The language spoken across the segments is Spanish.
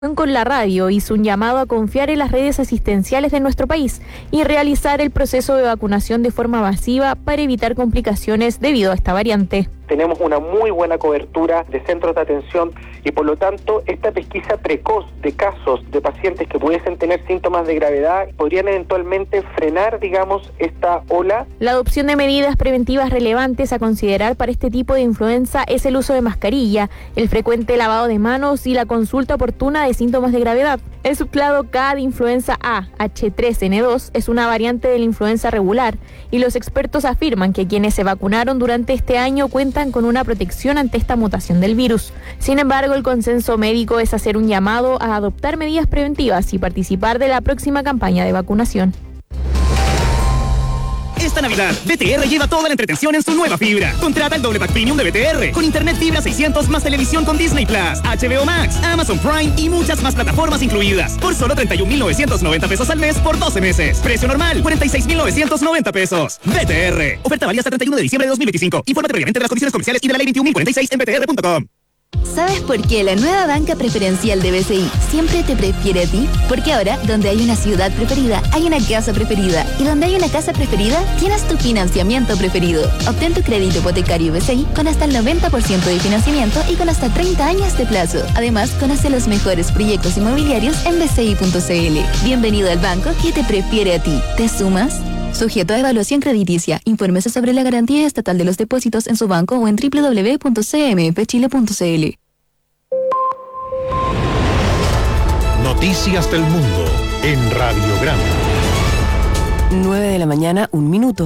Con la radio hizo un llamado a confiar en las redes asistenciales de nuestro país y realizar el proceso de vacunación de forma masiva para evitar complicaciones debido a esta variante. Tenemos una muy buena cobertura de centros de atención y por lo tanto esta pesquisa precoz de casos de pacientes que pudiesen tener síntomas de gravedad podrían eventualmente frenar, esta ola. La adopción de medidas preventivas relevantes a considerar para este tipo de influenza es el uso de mascarilla, el frecuente lavado de manos y la consulta oportuna de síntomas de gravedad. El subclado K de influenza A, H3N2, es una variante de la influenza regular y los expertos afirman que quienes se vacunaron durante este año cuentan con una protección ante esta mutación del virus. Sin embargo, el consenso médico es hacer un llamado a adoptar medidas preventivas y participar de la próxima campaña de vacunación. Esta Navidad, BTR lleva toda la entretención en su nueva fibra. Contrata el doble pack premium de BTR, con internet fibra 600 más televisión con Disney Plus, HBO Max, Amazon Prime y muchas más plataformas incluidas. Por solo 31,990 pesos al mes por 12 meses. Precio normal, 46,990 pesos. BTR. Oferta válida hasta 31 de diciembre de 2025. Infórmate previamente de las condiciones comerciales y de la ley 21.046 en btr.com. ¿Sabes por qué la nueva banca preferencial de BCI siempre te prefiere a ti? Porque ahora, donde hay una ciudad preferida, hay una casa preferida. Y donde hay una casa preferida, tienes tu financiamiento preferido. Obtén tu crédito hipotecario BCI con hasta el 90% de financiamiento y con hasta 30 años de plazo. Además, conoce los mejores proyectos inmobiliarios en bci.cl. Bienvenido al banco que te prefiere a ti. ¿Te sumas? Sujeto a evaluación crediticia. Infórmese sobre la garantía estatal de los depósitos en su banco o en www.cmpchile.cl. Noticias del Mundo en Radiograma. 9 a.m, 1 minuto.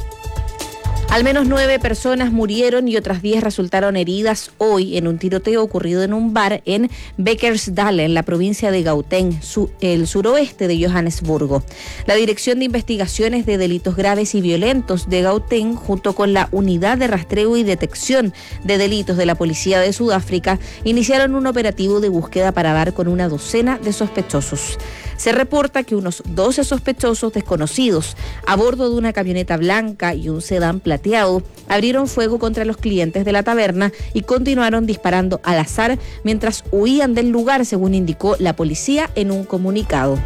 Al menos 9 personas murieron y otras 10 resultaron heridas hoy en un tiroteo ocurrido en un bar en Beckersdale, en la provincia de Gauteng, el suroeste de Johannesburgo. La Dirección de Investigaciones de Delitos Graves y Violentos de Gauteng, junto con la Unidad de Rastreo y Detección de Delitos de la Policía de Sudáfrica, iniciaron un operativo de búsqueda para dar con una docena de sospechosos. Se reporta que unos 12 sospechosos desconocidos, a bordo de una camioneta blanca y un sedán plateado, abrieron fuego contra los clientes de la taberna y continuaron disparando al azar mientras huían del lugar, según indicó la policía en un comunicado.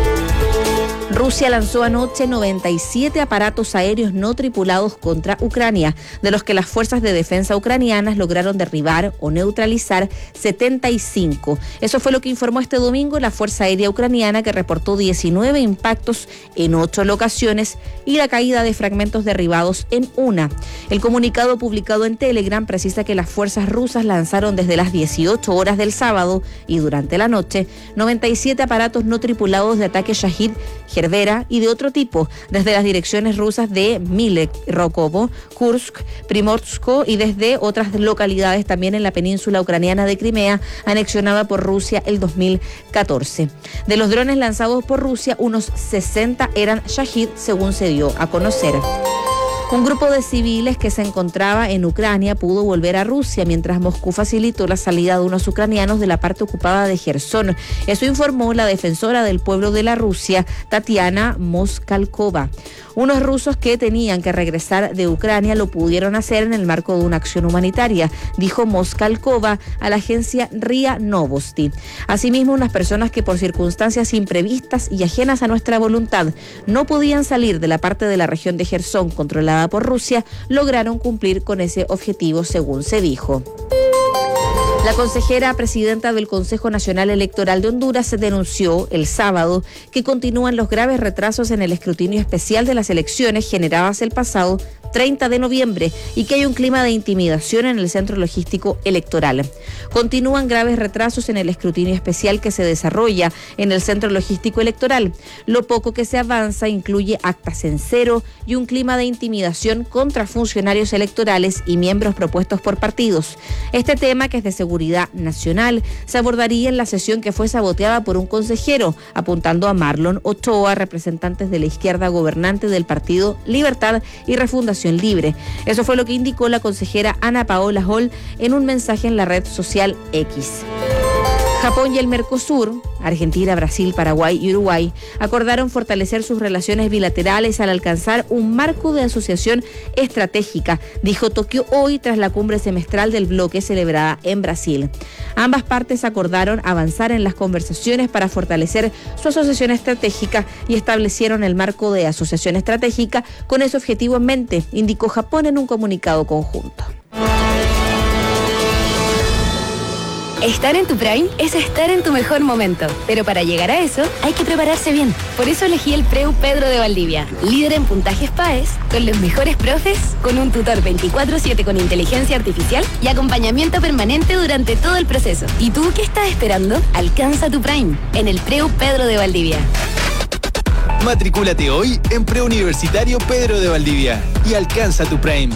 Rusia lanzó anoche 97 aparatos aéreos no tripulados contra Ucrania, de los que las fuerzas de defensa ucranianas lograron derribar o neutralizar 75. Eso fue lo que informó este domingo la Fuerza Aérea Ucraniana, que reportó 19 impactos en 8 locaciones y la caída de fragmentos derribados en una. El comunicado publicado en Telegram precisa que las fuerzas rusas lanzaron desde las 18 horas del sábado y durante la noche 97 aparatos no tripulados de ataque Shahid, Gervera y de otro tipo, desde las direcciones rusas de Milek, Rokovo, Kursk, Primorsko y desde otras localidades también en la península ucraniana de Crimea, anexionada por Rusia el 2014. De los drones lanzados por Rusia, unos 60 eran Shahid, según se dio a conocer. Un grupo de civiles que se encontraba en Ucrania pudo volver a Rusia mientras Moscú facilitó la salida de unos ucranianos de la parte ocupada de Jersón. Eso informó la defensora del pueblo de la Rusia, Tatiana Moskalkova. Unos rusos que tenían que regresar de Ucrania lo pudieron hacer en el marco de una acción humanitaria, dijo Moskalkova a la agencia RIA Novosti. Asimismo, unas personas que por circunstancias imprevistas y ajenas a nuestra voluntad no podían salir de la parte de la región de Jersón controlada por Rusia, lograron cumplir con ese objetivo, según se dijo. La consejera presidenta del Consejo Nacional Electoral de Honduras denunció el sábado que continúan los graves retrasos en el escrutinio especial de las elecciones generadas el pasado 30 de noviembre y que hay un clima de intimidación en el centro logístico electoral. Continúan graves retrasos en el escrutinio especial que se desarrolla en el centro logístico electoral. Lo poco que se avanza incluye actas en cero y un clima de intimidación contra funcionarios electorales y miembros propuestos por partidos. Este tema, que es de seguridad nacional, se abordaría en la sesión que fue saboteada por un consejero, apuntando a Marlon Ochoa, representantes de la izquierda gobernante del Partido Libertad y Refundación Libre. Eso fue lo que indicó la consejera Ana Paola Hall en un mensaje en la red social X. Japón y el Mercosur, Argentina, Brasil, Paraguay y Uruguay, acordaron fortalecer sus relaciones bilaterales al alcanzar un marco de asociación estratégica, dijo Tokio hoy tras la cumbre semestral del bloque celebrada en Brasil. Ambas partes acordaron avanzar en las conversaciones para fortalecer su asociación estratégica y establecieron el marco de asociación estratégica con ese objetivo en mente, indicó Japón en un comunicado conjunto. Estar en tu prime es estar en tu mejor momento, pero para llegar a eso hay que prepararse bien. Por eso elegí el Preu Pedro de Valdivia, líder en puntajes PAES, con los mejores profes, con un tutor 24/7 con inteligencia artificial y acompañamiento permanente durante todo el proceso. ¿Y tú qué estás esperando? Alcanza tu prime en el Preu Pedro de Valdivia. Matricúlate hoy en Preuniversitario Pedro de Valdivia y alcanza tu prime.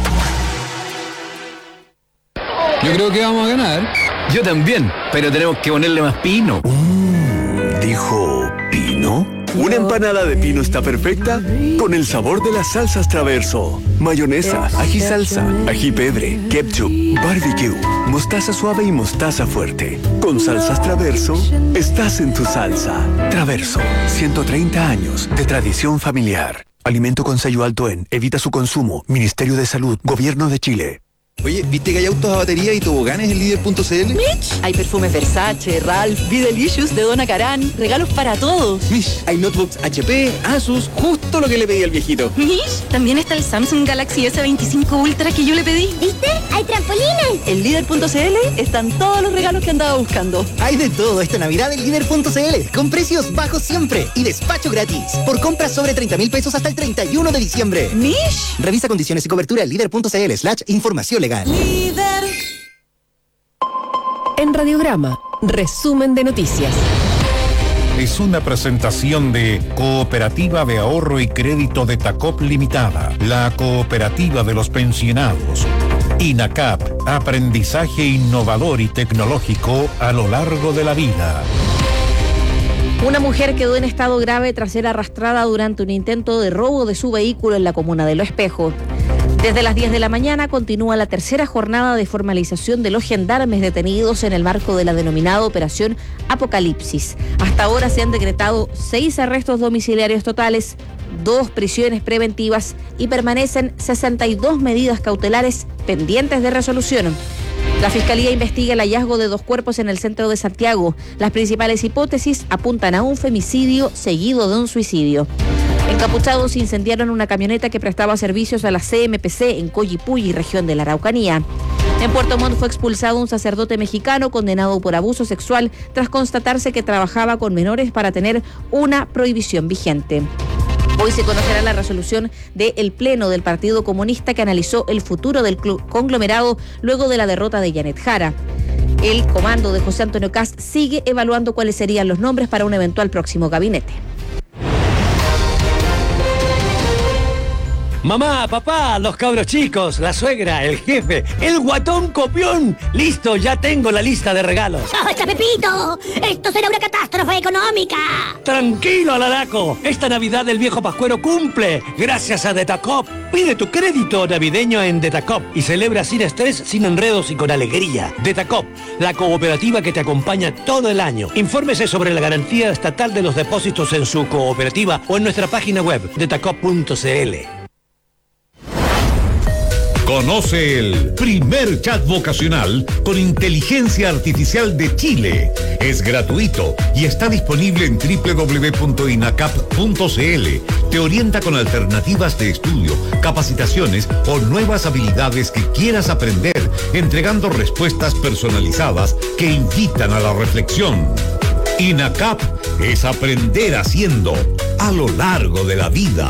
Yo creo que vamos a ganar. Yo también, pero tenemos que ponerle más pino. ¿Dijo pino? Una empanada de pino está perfecta con el sabor de las salsas Traverso. Mayonesa, ají salsa, ají pebre, ketchup, barbecue, mostaza suave y mostaza fuerte. Con salsas Traverso, estás en tu salsa. Traverso, 130 años de tradición familiar. Alimento con sello alto en. Evita su consumo. Ministerio de Salud. Gobierno de Chile. Oye, ¿viste que hay autos a batería y toboganes en líder.cl? Mitch, hay perfumes Versace, Ralph, Be Delicious de Donna Karan, regalos para todos. Mish, hay notebooks HP, Asus, justo lo que le pedí al viejito. Mish, también está el Samsung Galaxy S25 Ultra que yo le pedí. ¿Viste? ¡Hay trampolines! En líder.cl están todos los regalos que andaba buscando. Hay de todo esta Navidad en líder.cl, con precios bajos siempre y despacho gratis. Por compras sobre 30,000 pesos hasta el 31 de diciembre. Mish. Revisa condiciones y cobertura en líder.cl/información legal. Líder. En Radiograma, resumen de noticias. Es una presentación de Cooperativa de Ahorro y Crédito de Tacop Limitada, la cooperativa de los pensionados. INACAP, aprendizaje innovador y tecnológico a lo largo de la vida. Una mujer quedó en estado grave tras ser arrastrada durante un intento de robo de su vehículo en la comuna de Lo Espejo. Desde las 10 de la mañana continúa la tercera jornada de formalización de los gendarmes detenidos en el marco de la denominada Operación Apocalipsis. Hasta ahora se han decretado 6 arrestos domiciliarios totales, 2 prisiones preventivas y permanecen 62 medidas cautelares pendientes de resolución. La Fiscalía investiga el hallazgo de 2 cuerpos en el centro de Santiago. Las principales hipótesis apuntan a un femicidio seguido de un suicidio. Encapuchados incendiaron una camioneta que prestaba servicios a la CMPC en Coyipulli, región de la Araucanía. En Puerto Montt fue expulsado un sacerdote mexicano condenado por abuso sexual tras constatarse que trabajaba con menores para tener una prohibición vigente. Hoy se conocerá la resolución del Pleno del Partido Comunista que analizó el futuro del conglomerado luego de la derrota de Janet Jara. El comando de José Antonio Kast sigue evaluando cuáles serían los nombres para un eventual próximo gabinete. Mamá, papá, los cabros chicos, la suegra, el jefe, el guatón copión. Listo, ya tengo la lista de regalos. ¡Basta, Pepito! ¡Esto será una catástrofe económica! Tranquilo, Alaraco. Esta Navidad el viejo pascuero cumple. Gracias a Detacop. Pide tu crédito navideño en Detacop y celebra sin estrés, sin enredos y con alegría. Detacop, la cooperativa que te acompaña todo el año. Infórmese sobre la garantía estatal de los depósitos en su cooperativa o en nuestra página web, detacop.cl. Conoce el primer chat vocacional con inteligencia artificial de Chile. Es gratuito y está disponible en www.inacap.cl. Te orienta con alternativas de estudio, capacitaciones o nuevas habilidades que quieras aprender, entregando respuestas personalizadas que invitan a la reflexión. INACAP es aprender haciendo a lo largo de la vida.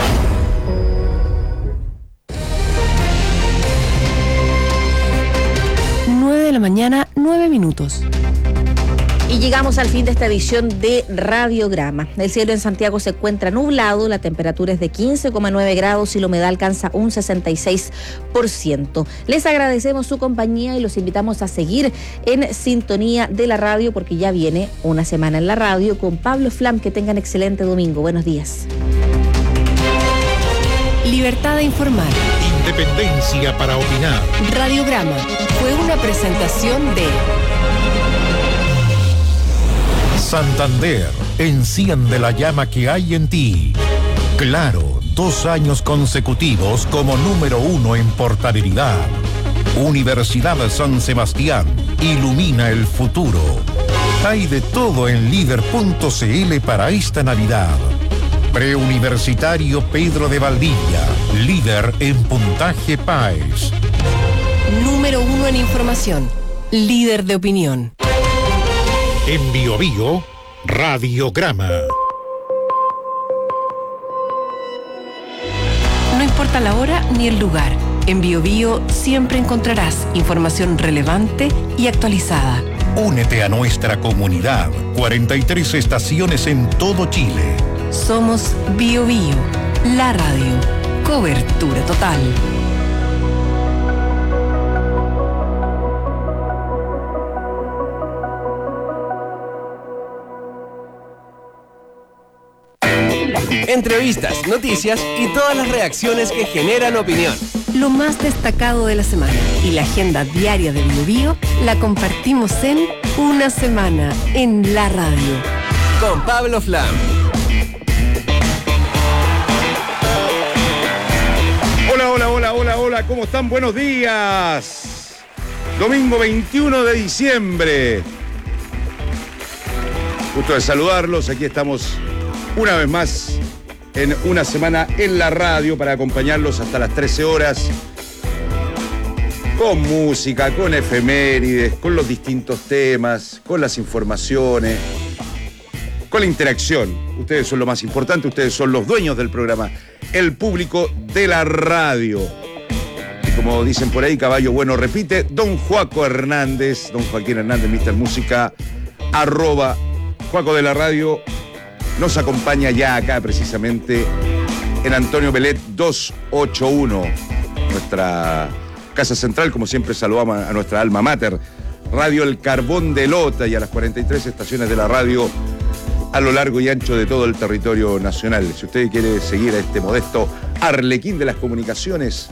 9 minutos. Y llegamos al fin de esta edición de Radiograma. El cielo en Santiago se encuentra nublado, la temperatura es de 15,9 grados y la humedad alcanza un 66%. Les agradecemos su compañía y los invitamos a seguir en sintonía de la radio porque ya viene una semana en la radio con Pablo Flam. Que tengan excelente domingo. Buenos días. Libertad de informar. Independencia para opinar. Radiograma fue una presentación de Santander, enciende la llama que hay en ti. Claro, 2 años consecutivos como número 1 en portabilidad. Universidad San Sebastián, ilumina el futuro. Hay de todo en líder.cl para esta Navidad. Preuniversitario Pedro de Valdivia, líder en puntaje PAES. Número 1 en información, líder de opinión. En Bio Bio, Radiograma. No importa la hora ni el lugar, en Bio Bio siempre encontrarás información relevante y actualizada. Únete a nuestra comunidad. 43 estaciones en todo Chile. Somos Bio Bio, la radio. Cobertura total. Entrevistas, noticias y todas las reacciones que generan opinión. Lo más destacado de la semana y la agenda diaria de Bio Bio la compartimos en Una Semana en la Radio. Con Pablo Flam. Hola, ¿cómo están? Buenos días. Domingo 21 de diciembre. Gusto de saludarlos, aquí estamos una vez más en Una Semana en la Radio para acompañarlos hasta las 13 horas con música, con efemérides, con los distintos temas, con las informaciones, con la interacción. Ustedes son lo más importante, ustedes son los dueños del programa, el público de la radio. Y como dicen por ahí, caballo bueno repite, don Joaco Hernández, don Joaquín Hernández, Mr. Música, @ Joaco de la Radio, nos acompaña ya acá precisamente en Antonio Belet 281, nuestra casa central. Como siempre saludamos a nuestra alma mater, Radio El Carbón de Lota, y a las 43 estaciones de la radio a lo largo y ancho de todo el territorio nacional. Si usted quiere seguir a este modesto arlequín de las comunicaciones,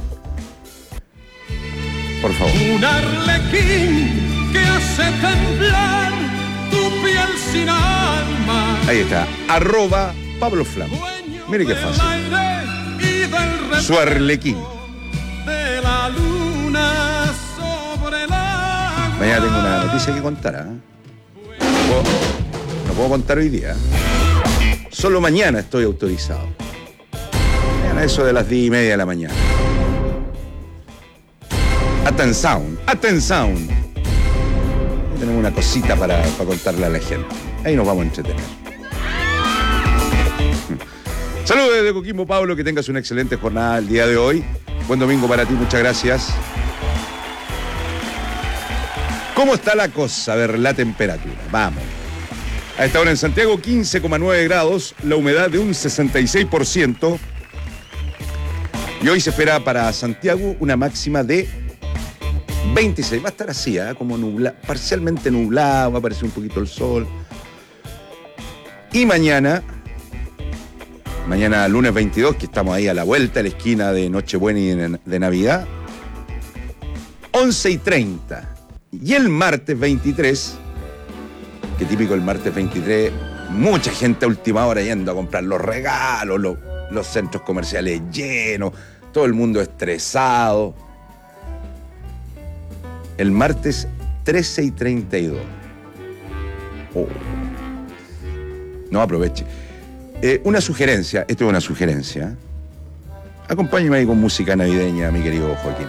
por favor. Un arlequín que hace temblar tu piel sin alma. Ahí está, @ Pablo Flam. Mire qué fácil. Su arlequín. De la luna sobre la... Mañana tengo una noticia que contar, ¿eh? No puedo contar hoy día. Solo mañana estoy autorizado. Mañana eso de las 10:30 de la mañana. Atención. Tenemos una cosita para contarle a la gente. Ahí nos vamos a entretener. Saludos desde Coquimbo, Pablo, que tengas una excelente jornada el día de hoy. Buen domingo para ti, muchas gracias. ¿Cómo está la cosa? A ver, la temperatura. Vamos. A esta hora en Santiago, 15,9 grados, la humedad de un 66%. Y hoy se espera para Santiago una máxima de 26. Va a estar así, como parcialmente nublado, va a aparecer un poquito el sol. Y mañana lunes 22, que estamos ahí a la vuelta, a la esquina de Nochebuena y de Navidad, 11:30. Y el martes 23, que típico el martes 23, mucha gente a última hora yendo a comprar los regalos, los centros comerciales llenos, todo el mundo estresado. El martes 13:32. Oh. No, aproveche. Una sugerencia, esto es una sugerencia. Acompáñeme ahí con música navideña, mi querido Joaquín.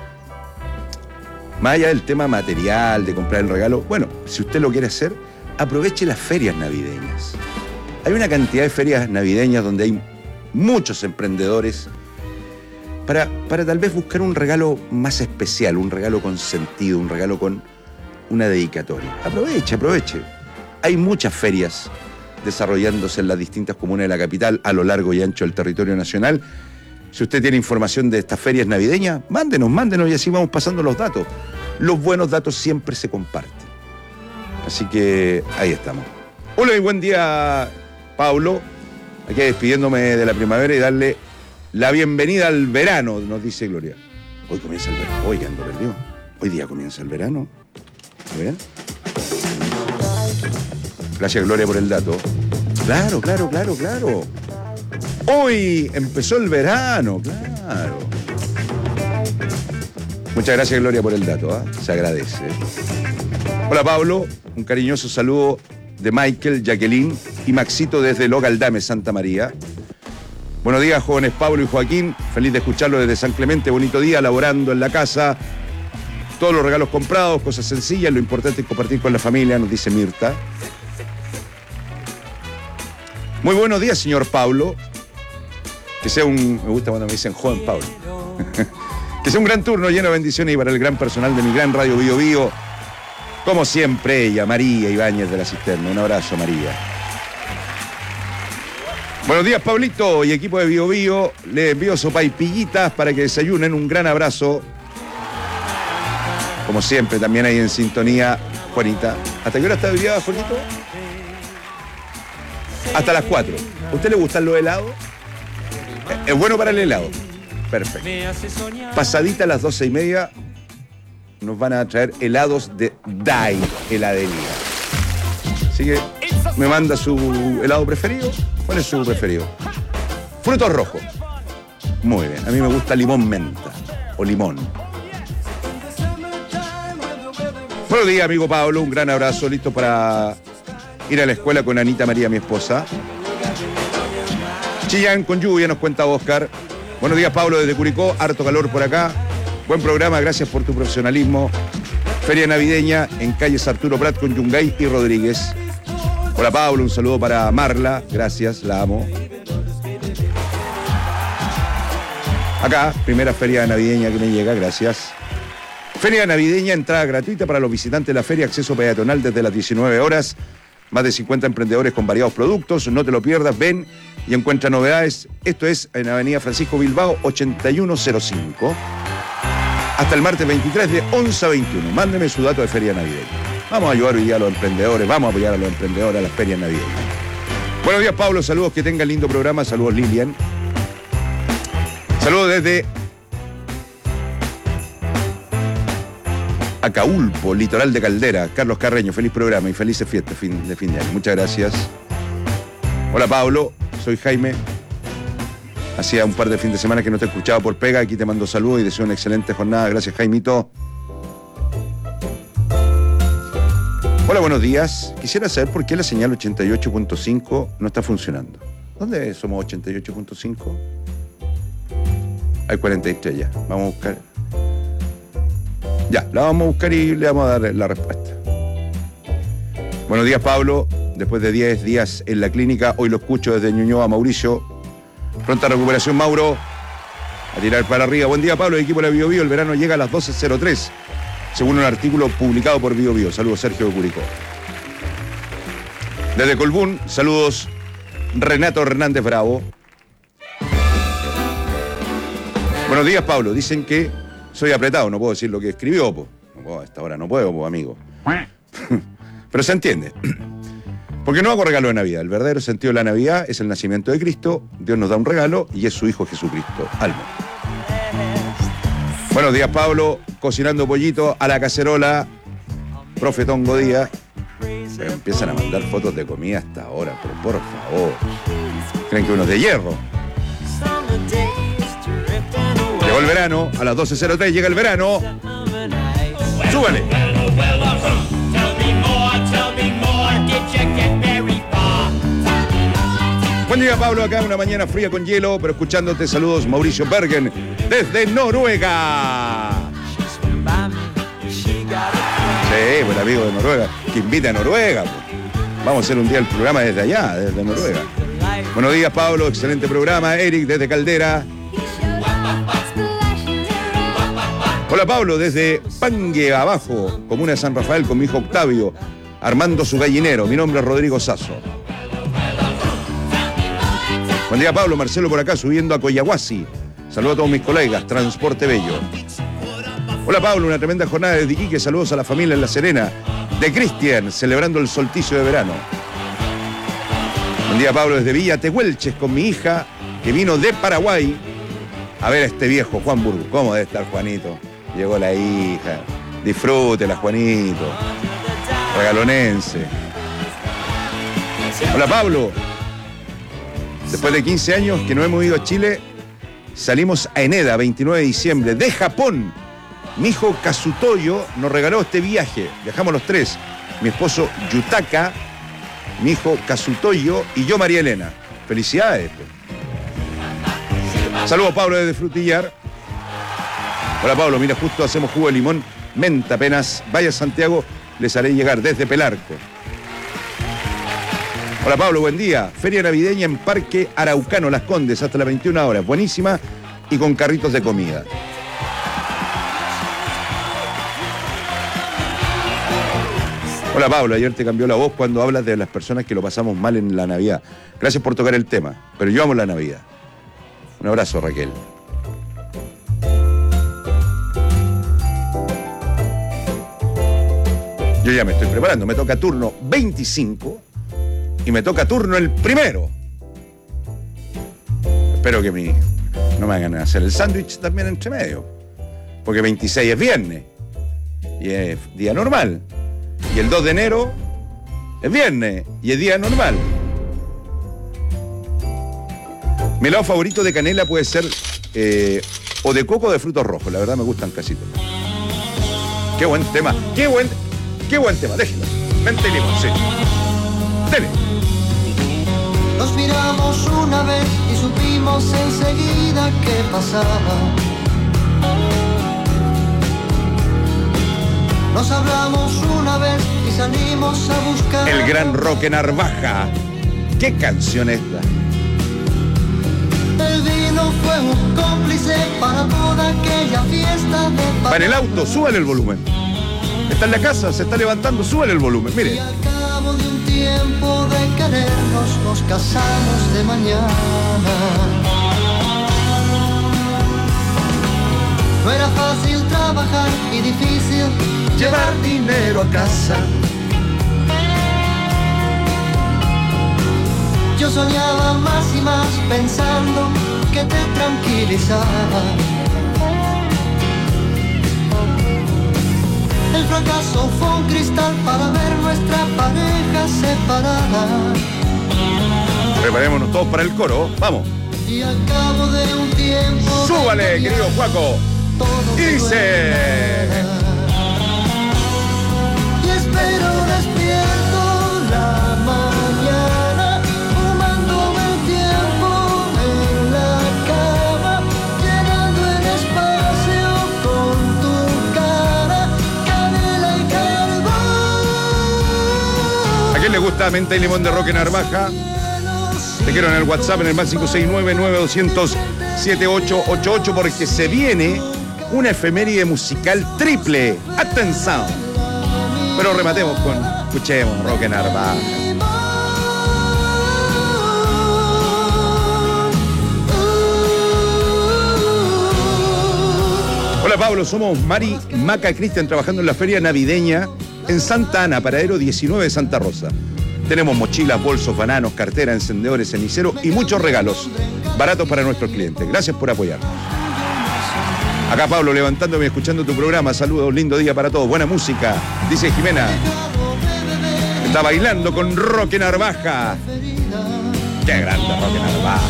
Más allá del tema material, de comprar el regalo, bueno, si usted lo quiere hacer, aproveche las ferias navideñas. Hay una cantidad de ferias navideñas donde hay muchos emprendedores para tal vez buscar un regalo más especial, un regalo con sentido, un regalo con una dedicatoria. Aproveche. Hay muchas ferias desarrollándose en las distintas comunas de la capital a lo largo y ancho del territorio nacional. Si usted tiene información de estas ferias navideñas, mándenos y así vamos pasando los datos. Los buenos datos siempre se comparten. Así que ahí estamos. Hola y buen día, Pablo. Aquí despidiéndome de la primavera y darle la bienvenida al verano, nos dice Gloria. Hoy comienza el verano. Hoy ando perdido. Hoy día comienza el verano. A ver. Gracias, Gloria, por el dato. Claro. Hoy empezó el verano, claro. Muchas gracias, Gloria, por el dato, ¿eh? Se agradece. Hola, Pablo. Un cariñoso saludo de Michael, Jacqueline y Maxito desde Logaldame, Santa María. Buenos días, jóvenes Pablo y Joaquín. Feliz de escucharlo desde San Clemente. Bonito día, laborando en la casa. Todos los regalos comprados, cosas sencillas. Lo importante es compartir con la familia, nos dice Mirta. Muy buenos días, señor Pablo. Que sea un... Me gusta cuando me dicen joven Pablo. Que sea un gran turno lleno de bendiciones y para el gran personal de mi gran radio Bío Bío. Como siempre, ella, María Ibáñez de la Cisterna. Un abrazo, María. Buenos días, Pablito y equipo de Bío Bío. Les envío sopaipillitas para que desayunen. Un gran abrazo. Como siempre, también hay en sintonía Juanita. ¿Hasta qué hora está viviendo, Juanito? Hasta las 4. ¿A usted le gustan los helados? Es bueno para el helado. Perfecto. Pasadita a las 12:30 nos van a traer helados de Dai Heladería. Así que me manda su helado preferido. ¿Cuál es su preferido? Frutos rojos. Muy bien. A mí me gusta limón menta o limón. Buenos días, amigo Pablo. Un gran abrazo. Listo para ir a la escuela con Anita María, mi esposa. Chillán con lluvia, nos cuenta Oscar. Buenos días, Pablo, desde Curicó. Harto calor por acá. Buen programa, gracias por tu profesionalismo. Feria navideña en calles Arturo Prat con Yungay y Rodríguez. Hola, Pablo, un saludo para Marla. Gracias, la amo. Acá, primera feria navideña que me llega, gracias. Feria navideña, entrada gratuita para los visitantes de la feria, acceso peatonal desde las 19 horas. Más de 50 emprendedores con variados productos. No te lo pierdas, ven y encuentra novedades. Esto es en Avenida Francisco Bilbao, 8105. Hasta el martes 23 de 11 a 21. Mándeme su dato de feria navideña. Vamos a ayudar hoy día a los emprendedores, vamos a apoyar a los emprendedores a las ferias navideñas. Buenos días, Pablo, saludos, que tengan lindo programa. Saludos, Lilian. Saludos desde Acaulpo, litoral de Caldera. Carlos Carreño, feliz programa y felices fiestas de fin de año. Muchas gracias. Hola, Pablo, soy Jaime. Hacía un par de fin de semana que no te escuchaba por pega. Aquí te mando saludos y deseo una excelente jornada. Gracias, Jaimito. Hola, buenos días. Quisiera saber por qué la señal 88.5 no está funcionando. ¿Dónde somos 88.5? Hay 43 ya. Vamos a buscar. Ya, la vamos a buscar y le vamos a dar la respuesta. Buenos días, Pablo. Después de 10 días en la clínica, hoy lo escucho desde Ñuñoa, Mauricio. Pronta recuperación, Mauro. A tirar para arriba. Buen día, Pablo, el equipo de la Bío Bío. El verano llega a las 12:03, según un artículo publicado por Bío Bío. Saludos, Sergio de Curicó. Desde Colbún, saludos, Renato Hernández Bravo. Buenos días, Pablo. Dicen que soy apretado, no puedo decir lo que escribió, po. No puedo, a esta hora no puedo, po, amigo. Pero se entiende. Porque no hago regalo de Navidad. El verdadero sentido de la Navidad es el nacimiento de Cristo. Dios nos da un regalo y es su Hijo Jesucristo. Alma. Buenos días, Pablo. Cocinando pollito a la cacerola. Profe Tongo Díaz. Pero empiezan a mandar fotos de comida hasta ahora, pero por favor. ¿Creen que uno es de hierro? Llegó el verano, a las 12:03 llega el verano. ¡Súbale! Buen día, Pablo, acá una mañana fría con hielo, pero escuchándote. Saludos, Mauricio Bergen, desde Noruega. Sí, buen amigo de Noruega, que invita a Noruega. Vamos a hacer un día el programa desde allá, desde Noruega. Buenos días, Pablo, excelente programa. Eric, desde Caldera. Hola, Pablo, desde Pangue Abajo, comuna de San Rafael, con mi hijo Octavio, armando su gallinero. Mi nombre es Rodrigo Sasso. Buen día, Pablo. Marcelo por acá, subiendo a Coyahuasi. Saludos a todos mis colegas. Transporte Bello. Hola, Pablo. Una tremenda jornada de Iquique. Saludos a la familia en La Serena. De Cristian, celebrando el solsticio de verano. Buen día, Pablo, desde Villa Tehuelches, con mi hija, que vino de Paraguay a ver a este viejo Juan Burgos. ¿Cómo debe estar Juanito? Llegó la hija. Disfrútela, Juanito. Regalonense. Hola Pablo. Después de 15 años que no hemos ido a Chile, salimos a Eneda, 29 de diciembre, de Japón. Mi hijo Kazutoyo nos regaló este viaje. Viajamos los tres. Mi esposo Yutaka, mi hijo Kazutoyo y yo María Elena. Felicidades. Saludos Pablo desde Frutillar. Hola Pablo, mira, justo hacemos jugo de limón, menta, apenas vaya a Santiago, les haré llegar desde Pelarco. Hola Pablo, buen día. Feria navideña en Parque Araucano, Las Condes, hasta las 21 horas. Buenísima y con carritos de comida. Hola Pablo, ayer te cambió la voz cuando hablas de las personas que lo pasamos mal en la Navidad. Gracias por tocar el tema, pero yo amo la Navidad. Un abrazo, Raquel. Yo ya me estoy preparando, me toca turno 25 y me toca turno el primero. Espero que no me hagan hacer el sándwich también entre medio, porque 26 es viernes y es día normal, y el 2 de enero es viernes y es día normal. Mi helado favorito de canela puede ser o de coco o de frutos rojos, la verdad me gustan casi todos. Qué buen tema, qué buen tema, déjenlo. Menta y limón, sí. Dele. Nos miramos una vez y supimos enseguida qué pasaba. Nos hablamos una vez y salimos a buscar. El gran Roque Narvaja. ¿Qué canción es esta? El vino fue un cómplice para toda aquella fiesta de Va en el auto, súbale el volumen. Está en la casa, se está levantando, súbale el volumen, mire. Y al cabo de un tiempo de querernos, nos casamos de mañana. No era fácil trabajar y difícil llevar dinero a casa. Yo soñaba más y más pensando que te tranquilizaba. El fracaso fue un cristal para ver nuestra pareja separada. Preparémonos todos para el coro, vamos. Y al cabo de un tiempo... ¡Súbale, querido Juaco! Y dice... Y espero despierto la mañana, fumándome el tiempo en la cama, llenando el espacio con tu cara, canela y carbón. ¿A quién le gusta menta y limón de Roque Narvaja? Te quiero en el WhatsApp, en el más 569-9200-7888, porque se viene una efeméride musical triple. ¡Atención! Pero rematemos con, escuchemos, Roque Narvaja. Hola Pablo, somos Mari, Maca, Cristian, trabajando en la feria navideña en Santa Ana, paradero 19 de Santa Rosa. Tenemos mochilas, bolsos, bananos, cartera, encendedores, cenicero y muchos regalos baratos para nuestros clientes. Gracias por apoyarnos. Acá Pablo, levantándome y escuchando tu programa. Saludos, lindo día para todos. Buena música, dice Jimena. Está bailando con Roque Narvaja. Qué grande Roque Narvaja.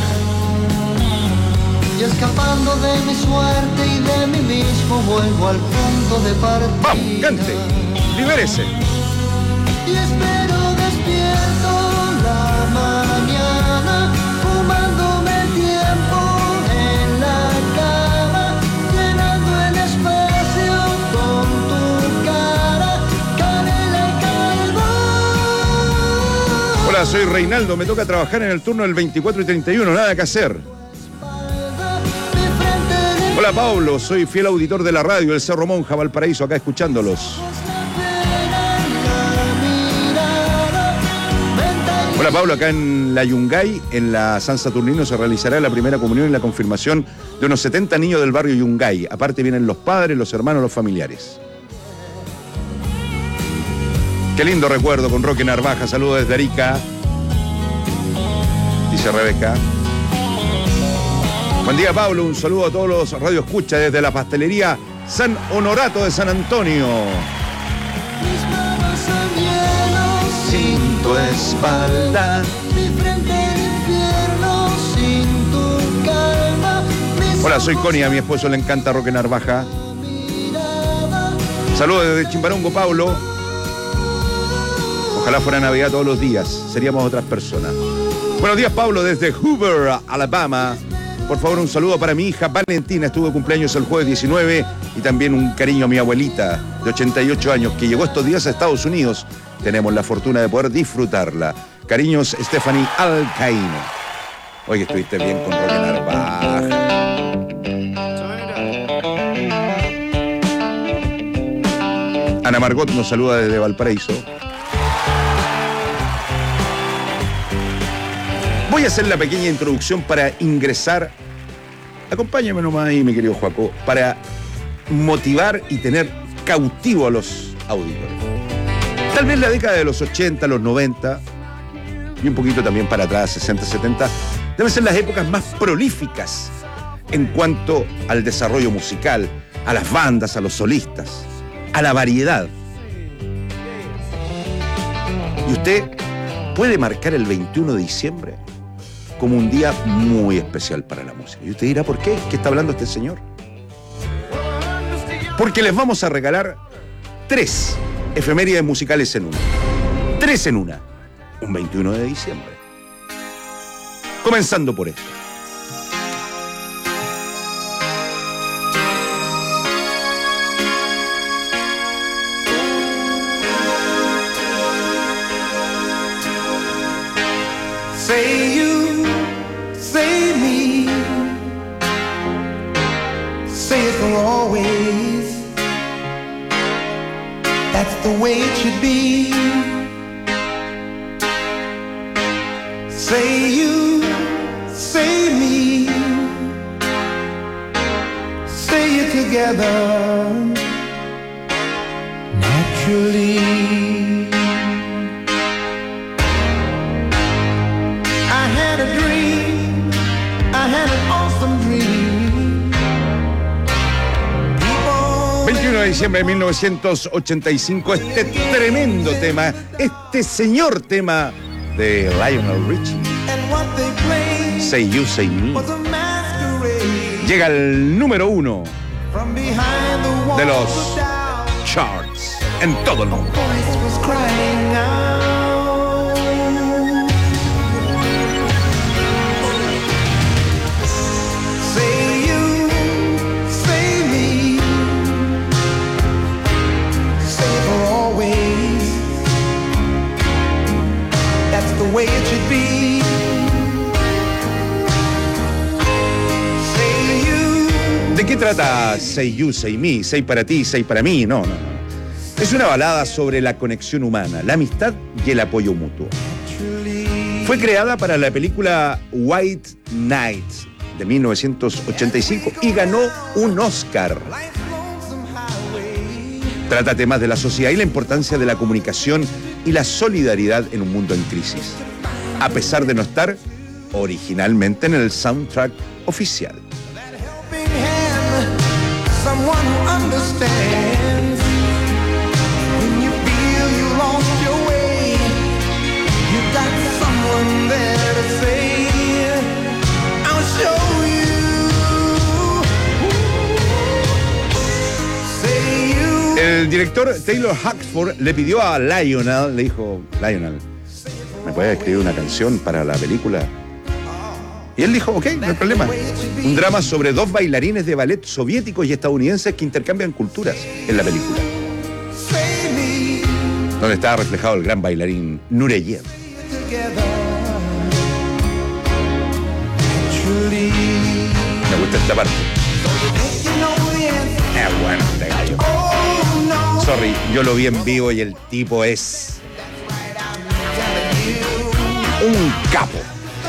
Y escapando de mi suerte y de mí mismo vuelvo al punto de partida. Vamos, cante, libérese. Y espero despierto la mañana, fumándome el tiempo en la cama, llenando el espacio con tu cara, canela y carbón. Hola, soy Reinaldo, me toca trabajar en el turno del 24 y 31, nada que hacer. Hola Pablo, soy fiel auditor de la radio del Cerro Monja, Valparaíso, acá escuchándolos. Hola Pablo, acá en la Yungay, en la San Saturnino, se realizará la primera comunión y la confirmación de unos 70 niños del barrio Yungay. Aparte vienen los padres, los hermanos, los familiares. Qué lindo recuerdo con Roque Narvaja, saludos desde Arica. Dice Rebeca. Buen día Pablo, un saludo a todos los radioescuchas desde la pastelería San Honorato de San Antonio. Mis manos en hielo sin tu espalda. Mi frente al infierno sin tu calma. Hola, soy Connie, a mi esposo le encanta Roque Narvaja. Saludos desde Chimbarongo, Pablo. Ojalá fuera Navidad todos los días, seríamos otras personas. Buenos días, Pablo, desde Hoover, Alabama. Por favor, un saludo para mi hija Valentina, estuvo de cumpleaños el jueves 19, y también un cariño a mi abuelita de 88 años que llegó estos días a Estados Unidos. Tenemos la fortuna de poder disfrutarla. Cariños, Stephanie Alcaíno. Hoy estuviste bien con Roque Narvaja. Ana Margot nos saluda desde Valparaíso. Voy a hacer la pequeña introducción para ingresar. Acompáñame nomás ahí, mi querido Joaco, para motivar y tener cautivo a los auditores. Tal vez la década de los 80, los 90 y un poquito también para atrás, 60, 70, deben ser las épocas más prolíficas en cuanto al desarrollo musical, a las bandas, a los solistas, a la variedad. Y usted puede marcar el 21 de diciembre como un día muy especial para la música. Y usted dirá, ¿por qué? ¿Qué está hablando este señor? Porque les vamos a regalar 3 efemérides musicales en una. 3 en una. Un 21 de diciembre. Comenzando por esto. Say you, say me, say it for always. That's the way it should be. Say you, say me, say it together naturally. I had an awesome dream. 21 de diciembre de 1985, este tremendo tema, este señor tema de Lionel Richie, Say You, Say Me, llega al número 1 de los charts en todo el mundo. The way it should be. Say you. ¿De qué trata Say You, Say Me? Say para ti, say para mí. No. Es una balada sobre la conexión humana, la amistad y el apoyo mutuo. Fue creada para la película White Knight de 1985 y ganó un Oscar. Trata temas de la sociedad y la importancia de la comunicación y la solidaridad en un mundo en crisis, a pesar de no estar originalmente en el soundtrack oficial. El director Taylor Hackford le pidió a Lionel, le dijo, Lionel, ¿me puedes escribir una canción para la película? Y él dijo, ok, no hay problema. Un drama sobre 2 bailarines de ballet soviéticos y estadounidenses que intercambian culturas en la película, donde estaba reflejado el gran bailarín Nureyev. Me gusta esta parte. Es bueno este gallo. Sorry, yo lo vi en vivo y el tipo es un capo.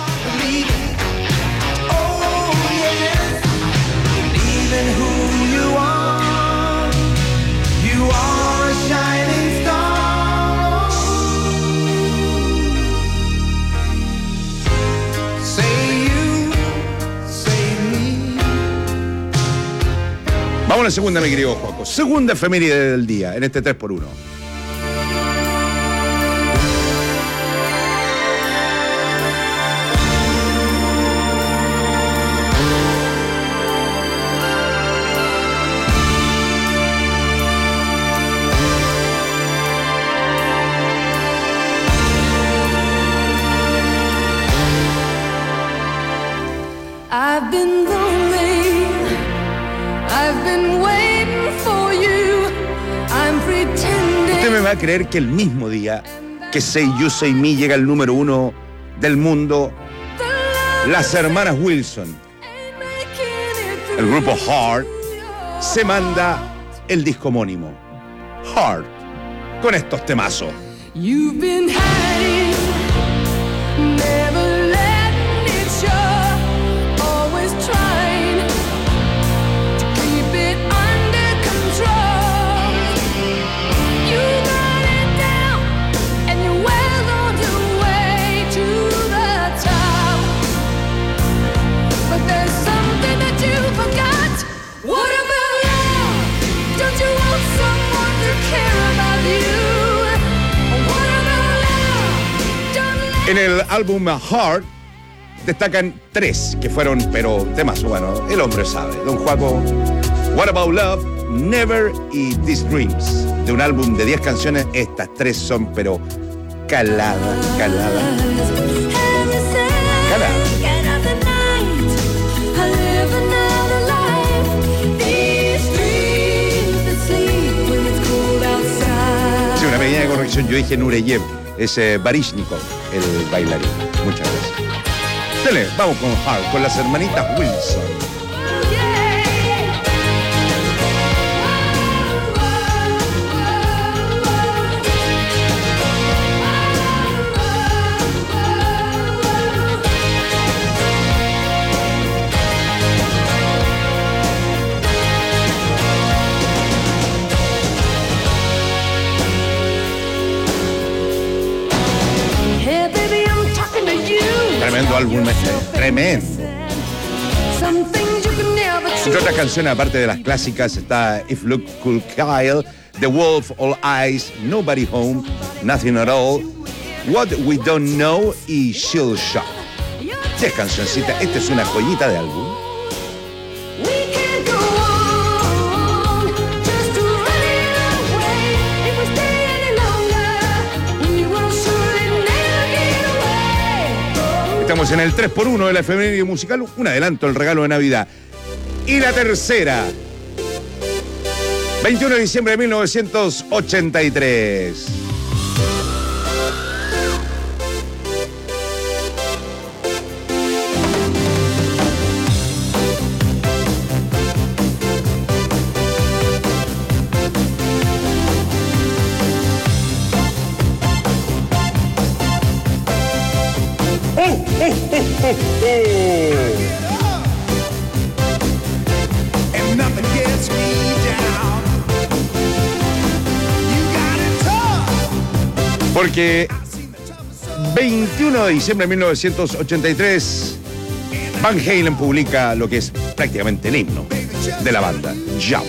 Vamos a la segunda, mi querido Joaco. Segunda efeméride del día, en este 3x1. va a creer que el mismo día que Say You Say Me llega al número 1 del mundo, las hermanas Wilson, el grupo Heart, se manda el disco homónimo, Heart, con estos temazos. You've been hiding, never letting it show, always trying to keep it under control. You got it down, and you're well on your way to the top. But there's something that you forgot. What about love? Don't you want someone to care about you? En el álbum Heart destacan 3 que fueron, pero temas, bueno, el hombre sabe. Don Juaco, What About Love, Never y These Dreams. De un álbum de 10 canciones, estas 3 son, pero caladas. Sí, una pequeña corrección, yo dije Nureyev. Es Baryshnikov, el bailarín. Muchas gracias. Dale, vamos con Heart, con las hermanitas Wilson. Tremendo álbum tremendo. Entre otras canciones, aparte de las clásicas, está If Luke Could Kyle, The Wolf, All Eyes, Nobody Home, Nothing at All, What We Don't Know y She'll Shock. 10 cancioncitas, esta es una joyita de álbum. Estamos en el 3x1 de la efeméride musical, un adelanto, el regalo de Navidad. Y la tercera, 21 de diciembre de 1983. Porque 21 de diciembre de 1983, Van Halen publica lo que es prácticamente el himno de la banda, Jump.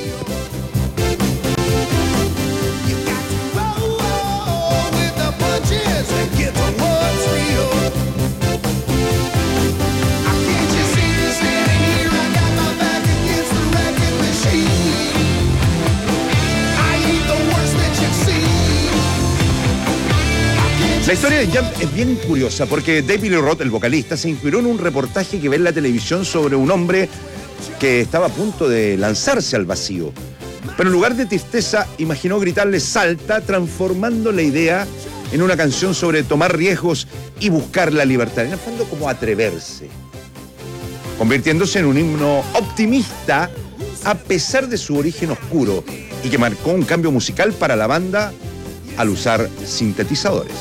La historia de Jump es bien curiosa porque David Lee Roth, el vocalista, se inspiró en un reportaje que ve en la televisión sobre un hombre que estaba a punto de lanzarse al vacío. Pero en lugar de tristeza, imaginó gritarle "salta", transformando la idea en una canción sobre tomar riesgos y buscar la libertad. En el fondo, como atreverse. Convirtiéndose en un himno optimista a pesar de su origen oscuro y que marcó un cambio musical para la banda al usar sintetizadores.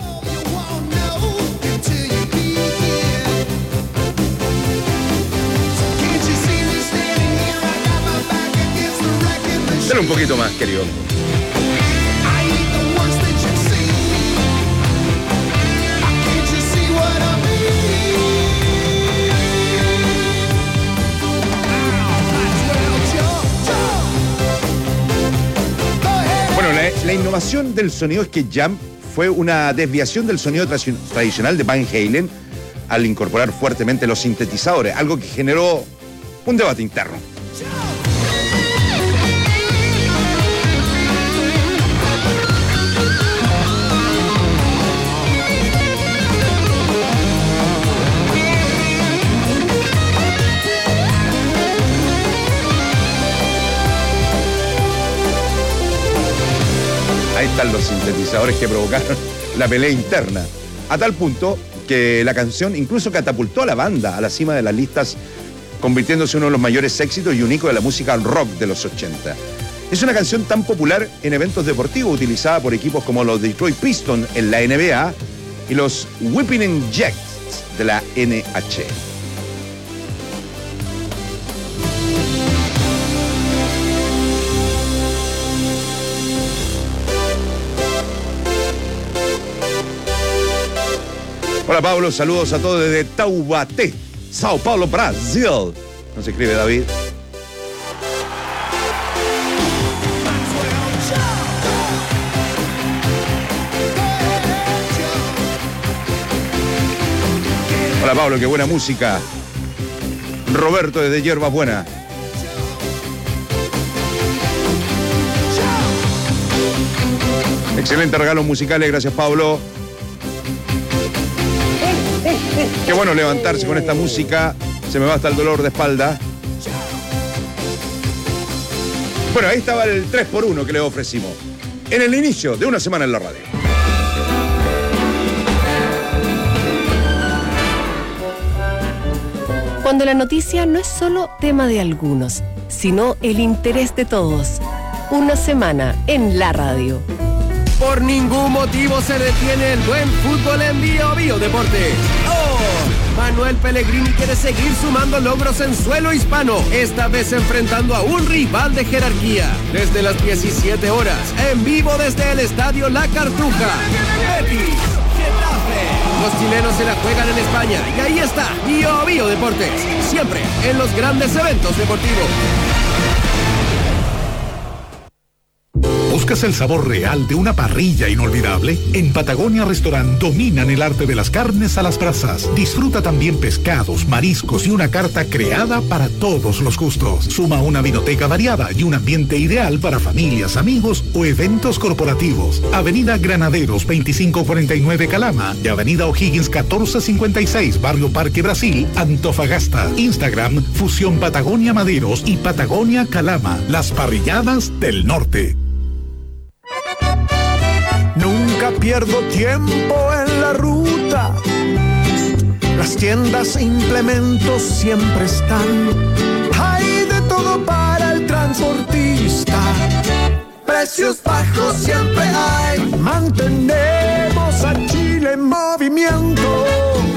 Dale un poquito más, querido. Bueno, la innovación del sonido es que Jump fue una desviación del sonido tradicional de Van Halen al incorporar fuertemente los sintetizadores, algo que generó un debate interno. están los sintetizadores que provocaron la pelea interna. A tal punto que la canción incluso catapultó a la banda a la cima de las listas, convirtiéndose en uno de los mayores éxitos y únicos de la música rock de los 80. Es una canción tan popular en eventos deportivos, utilizada por equipos como los Detroit Pistons en la NBA y los Whipping Jets de la NHL. Hola Pablo, saludos a todos desde Taubaté, Sao Paulo, Brasil. ¿No se escribe David? Hola Pablo, qué buena música. Roberto desde Hierbas Buenas. Excelentes regalos musicales, gracias Pablo. Qué bueno levantarse con esta música. Se me va hasta el dolor de espalda. Bueno, ahí estaba el 3x1 que le ofrecimos en el inicio de una semana en la radio. Cuando la noticia no es solo tema de algunos, sino el interés de todos. Una semana en la radio. Por ningún motivo se detiene el buen fútbol en Bio Deportes. ¡Oh! Manuel Pellegrini quiere seguir sumando logros en suelo hispano, esta vez enfrentando a un rival de jerarquía. Desde las 17 horas, en vivo desde el estadio La Cartuja. Betis, Getafe. Los chilenos se la juegan en España y ahí está Bio Deportes, siempre en los grandes eventos deportivos. ¿Buscas el sabor real de una parrilla inolvidable? En Patagonia Restaurant dominan el arte de las carnes a las brasas. Disfruta también pescados, mariscos y una carta creada para todos los gustos. Suma una vinoteca variada y un ambiente ideal para familias, amigos o eventos corporativos. Avenida Granaderos 2549 Calama y Avenida O'Higgins 1456 Barrio Parque Brasil, Antofagasta. Instagram Fusión Patagonia Maderos y Patagonia Calama, las parrilladas del norte. Nunca pierdo tiempo en la ruta. Las tiendas e implementos siempre están. Hay de todo para el transportista. Precios bajos siempre hay. Mantenemos a Chile en movimiento.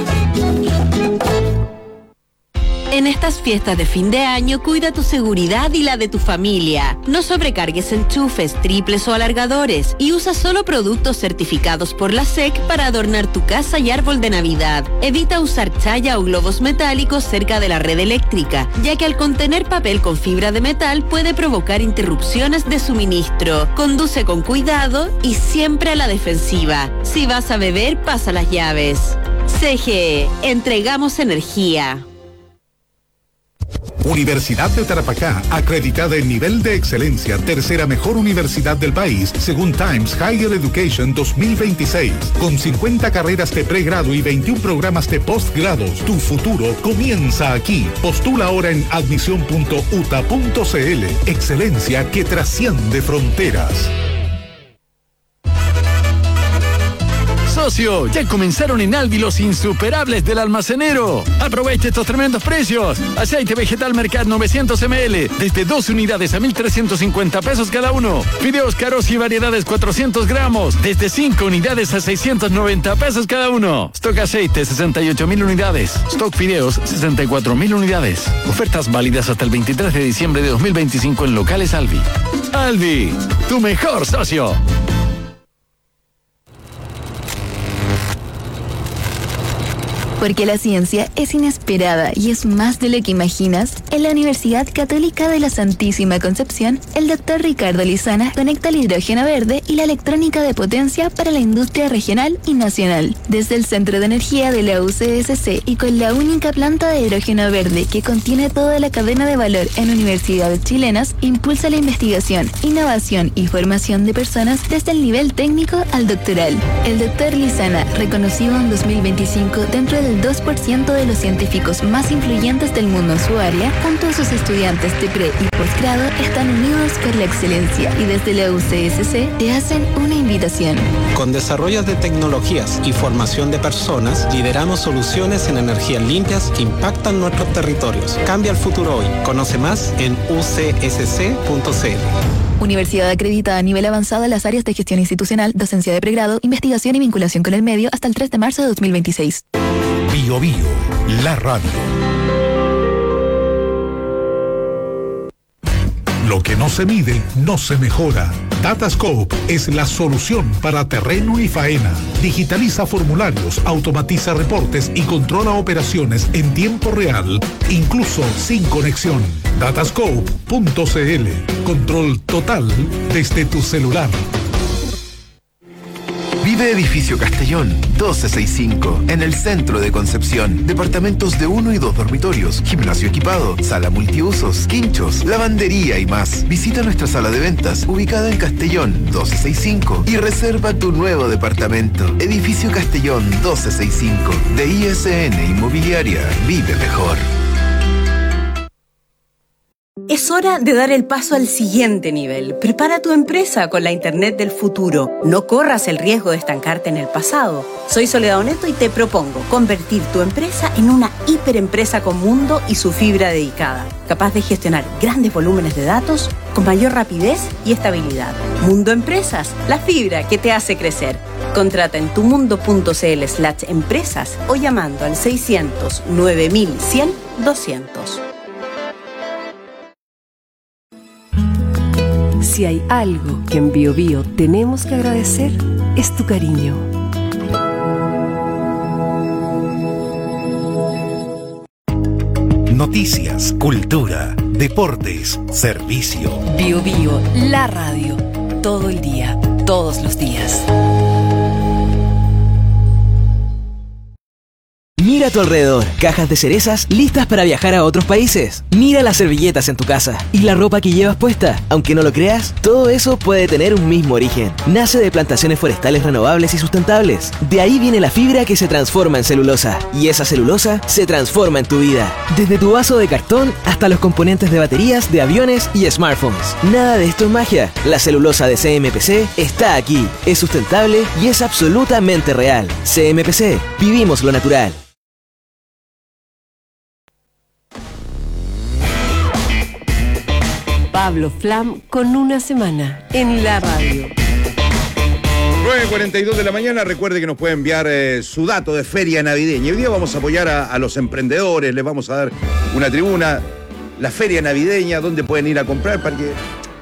En estas fiestas de fin de año, cuida tu seguridad y la de tu familia. No sobrecargues enchufes, triples o alargadores y usa solo productos certificados por la SEC para adornar tu casa y árbol de Navidad. Evita usar chaya o globos metálicos cerca de la red eléctrica, ya que al contener papel con fibra de metal puede provocar interrupciones de suministro. Conduce con cuidado y siempre a la defensiva. Si vas a beber, pasa las llaves. CGE, entregamos energía. Universidad de Tarapacá, acreditada en nivel de excelencia, tercera mejor universidad del país, según Times Higher Education 2026. Con 50 carreras de pregrado y 21 programas de postgrados, tu futuro comienza aquí. Postula ahora en admisión.uta.cl. Excelencia que trasciende fronteras. Socio, ya comenzaron en Albi los insuperables del almacenero. Aprovecha estos tremendos precios. Aceite vegetal Mercat 900 ml, desde 12 unidades a 1.350 pesos cada uno. Fideos Caros y variedades 400 gramos, desde 5 unidades a 690 pesos cada uno. Stock aceite 68.000 unidades. Stock fideos 64.000 unidades. Ofertas válidas hasta el 23 de diciembre de 2025 en locales Albi. Albi, tu mejor socio. Porque la ciencia es inesperada y es más de lo que imaginas, en la Universidad Católica de la Santísima Concepción, el Dr. Ricardo Lizana conecta el hidrógeno verde y la electrónica de potencia para la industria regional y nacional. Desde el Centro de Energía de la UCSC y con la única planta de hidrógeno verde que contiene toda la cadena de valor en universidades chilenas, impulsa la investigación, innovación y formación de personas desde el nivel técnico al doctoral. El Dr. Lizana, reconocido en 2025 dentro de el 2% de los científicos más influyentes del mundo en su área, junto a sus estudiantes de pre y posgrado, están unidos por la excelencia y desde la UCSC te hacen una invitación. Con desarrollo de tecnologías y formación de personas, lideramos soluciones en energías limpias que impactan nuestros territorios. Cambia el futuro hoy. Conoce más en ucsc.cl. Universidad acreditada a nivel avanzado en las áreas de gestión institucional, docencia de pregrado, investigación y vinculación con el medio hasta el 3 de marzo de 2026. Bio Bio, la radio. Lo que no se mide, no se mejora. Datascope es la solución para terreno y faena. Digitaliza formularios, automatiza reportes y controla operaciones en tiempo real, incluso sin conexión. Datascope.cl. Control total desde tu celular. Vive Edificio Castellón, 1265, en el centro de Concepción. Departamentos de 1 y 2 dormitorios, gimnasio equipado, sala multiusos, quinchos, lavandería y más. Visita nuestra sala de ventas, ubicada en Castellón, 1265, y reserva tu nuevo departamento. Edificio Castellón, 1265, de ISN Inmobiliaria. Vive mejor. Es hora de dar el paso al siguiente nivel. Prepara tu empresa con la Internet del futuro. No corras el riesgo de estancarte en el pasado. Soy Soledad Oneto y te propongo convertir tu empresa en una hiperempresa con mundo y su fibra dedicada, capaz de gestionar grandes volúmenes de datos con mayor rapidez y estabilidad. Mundo Empresas, la fibra que te hace crecer. Contrata en tumundo.cl/empresas o llamando al 600 9100 200. Si hay algo que en Bio Bio tenemos que agradecer, es tu cariño. Noticias, cultura, deportes, servicio. Bio Bio, la radio. Todo el día, todos los días. Mira a tu alrededor, cajas de cerezas listas para viajar a otros países. Mira las servilletas en tu casa y la ropa que llevas puesta. Aunque no lo creas, todo eso puede tener un mismo origen. Nace de plantaciones forestales renovables y sustentables. De ahí viene la fibra que se transforma en celulosa. Y esa celulosa se transforma en tu vida. Desde tu vaso de cartón hasta los componentes de baterías, de aviones y smartphones. Nada de esto es magia. La celulosa de CMPC está aquí. Es sustentable y es absolutamente real. CMPC, vivimos lo natural. Pablo Flam con una semana en la radio. 9:42 de la mañana. Recuerde que nos puede enviar su dato de feria navideña. Hoy día vamos a apoyar a los emprendedores, les vamos a dar una tribuna, la feria navideña, donde pueden ir a comprar para que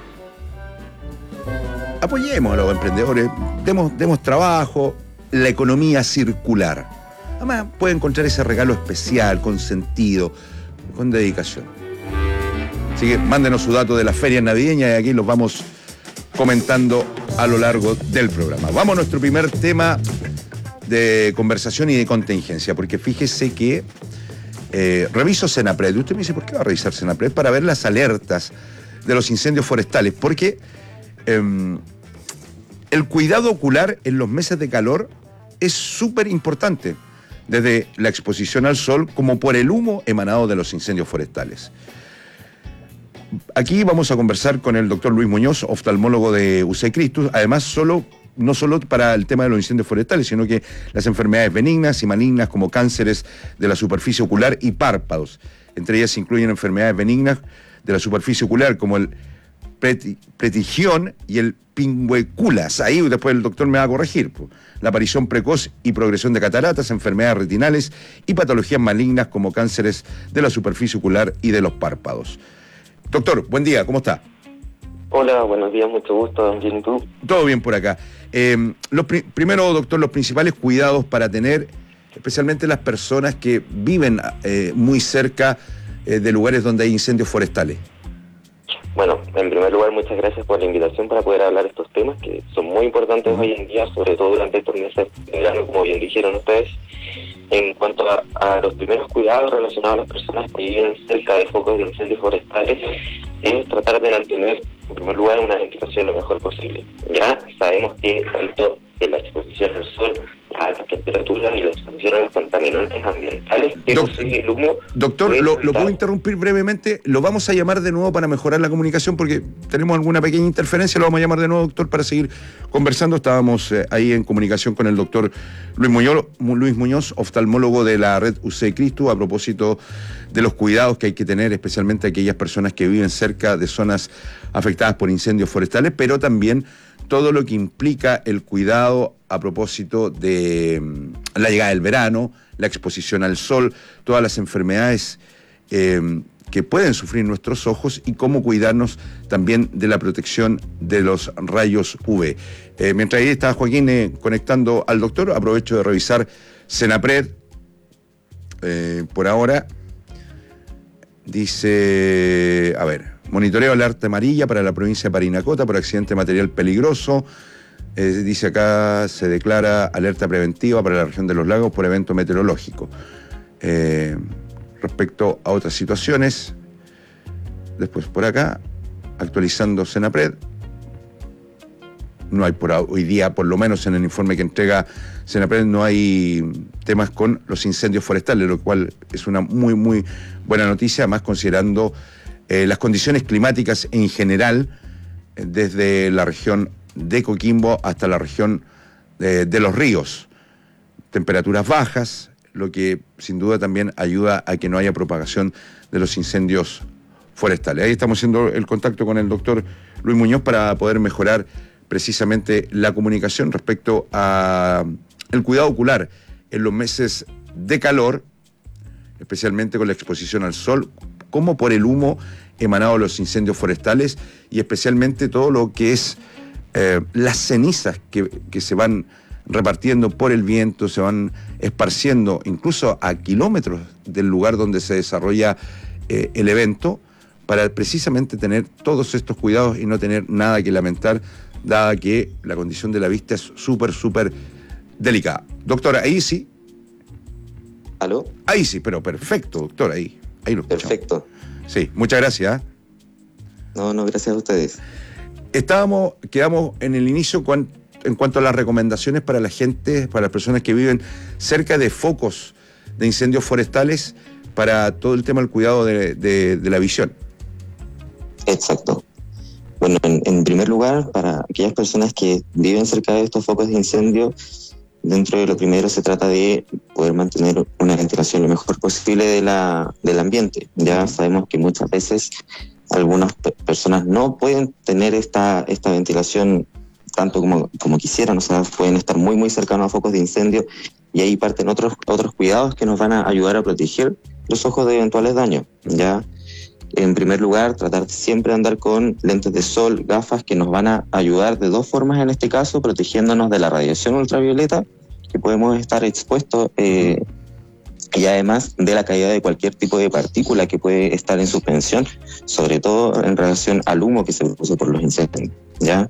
apoyemos a los emprendedores, demos trabajo, la economía circular. Además, puede encontrar ese regalo especial, con sentido, con dedicación. Así que mándenos su dato de las ferias navideñas y aquí los vamos comentando a lo largo del programa. Vamos a nuestro primer tema de conversación y de contingencia, porque fíjese que reviso Senapred. Y usted me dice, ¿por qué va a revisar Senapred? Para ver las alertas de los incendios forestales, porque el cuidado ocular en los meses de calor es súper importante, desde la exposición al sol como por el humo emanado de los incendios forestales. Aquí vamos a conversar con el doctor Luis Muñoz, oftalmólogo de UC Cristus, además no solo para el tema de los incendios forestales, sino que las enfermedades benignas y malignas como cánceres de la superficie ocular y párpados. Entre ellas se incluyen enfermedades benignas de la superficie ocular como el pretigión y el pingüeculas. Ahí después el doctor me va a corregir. La aparición precoz y progresión de cataratas, enfermedades retinales y patologías malignas como cánceres de la superficie ocular y de los párpados. Doctor, buen día, ¿cómo está? Hola, buenos días, mucho gusto, bien, ¿y tú? Todo bien por acá. Primero, doctor, los principales cuidados para tener, especialmente las personas que viven muy cerca de lugares donde hay incendios forestales. Bueno, en primer lugar, muchas gracias por la invitación para poder hablar de estos temas que son muy importantes hoy en día, sobre todo durante estos meses de verano, como bien dijeron ustedes. En cuanto a los primeros cuidados relacionados a las personas que viven cerca de focos de incendios forestales, es tratar de mantener, en primer lugar, una ventilación lo mejor posible. Ya sabemos que tanto en la exposición al sol las altas temperaturas y la exposición a los contaminantes ambientales que posee el humo. Doctor, ¿lo puedo interrumpir brevemente? Lo vamos a llamar de nuevo para mejorar la comunicación porque tenemos alguna pequeña interferencia. Lo vamos a llamar de nuevo, doctor, para seguir conversando. Estábamos ahí en comunicación con el doctor Luis Muñoz, oftalmólogo de la red UC Cristo, a propósito de los cuidados que hay que tener, especialmente aquellas personas que viven cerca de zonas afectadas por incendios forestales, pero también todo lo que implica el cuidado a propósito de la llegada del verano, la exposición al sol, todas las enfermedades que pueden sufrir nuestros ojos y cómo cuidarnos también de la protección de los rayos UV. Mientras ahí está Joaquín conectando al doctor, aprovecho de revisar Senapred. Por ahora dice, a ver, monitoreo alerta amarilla para la provincia de Parinacota por accidente material peligroso. Dice acá, se declara alerta preventiva para la región de los lagos por evento meteorológico. Respecto a otras situaciones, después por acá, actualizando Senapred, no hay por hoy día, por lo menos en el informe que entrega Senapred, no hay temas con los incendios forestales, lo cual es una muy, muy buena noticia, además considerando las condiciones climáticas en general, desde la región de Coquimbo hasta la región de los ríos. Temperaturas bajas, lo que sin duda también ayuda a que no haya propagación de los incendios forestales. Ahí estamos haciendo el contacto con el doctor Luis Muñoz para poder mejorar precisamente la comunicación respecto a el cuidado ocular en los meses de calor, especialmente con la exposición al sol, como por el humo emanado de los incendios forestales y especialmente todo lo que es las cenizas que se van repartiendo por el viento, se van esparciendo incluso a kilómetros del lugar donde se desarrolla el evento, para precisamente tener todos estos cuidados y no tener nada que lamentar, dada que la condición de la vista es súper, súper delicada. Doctora, ahí sí. ¿Aló? Ahí sí, pero perfecto, doctor, ahí lo escuchamos. Perfecto. Sí, muchas gracias. No, gracias a ustedes. Quedamos en el inicio en cuanto a las recomendaciones para la gente, para las personas que viven cerca de focos de incendios forestales, para todo el tema del cuidado de la visión. Exacto. Bueno, en primer lugar, para aquellas personas que viven cerca de estos focos de incendio, dentro de lo primero se trata de poder mantener una ventilación lo mejor posible del ambiente. Ya sabemos que muchas veces algunas personas no pueden tener esta ventilación tanto como quisieran, o sea, pueden estar muy, muy cercanos a focos de incendio, y ahí parten otros cuidados que nos van a ayudar a proteger los ojos de eventuales daños. Ya, en primer lugar, tratar siempre de andar con lentes de sol, gafas, que nos van a ayudar de dos formas en este caso, protegiéndonos de la radiación ultravioleta que podemos estar expuestos, y además de la caída de cualquier tipo de partícula que puede estar en suspensión, sobre todo en relación al humo que se produce por los incendios. ¿Ya?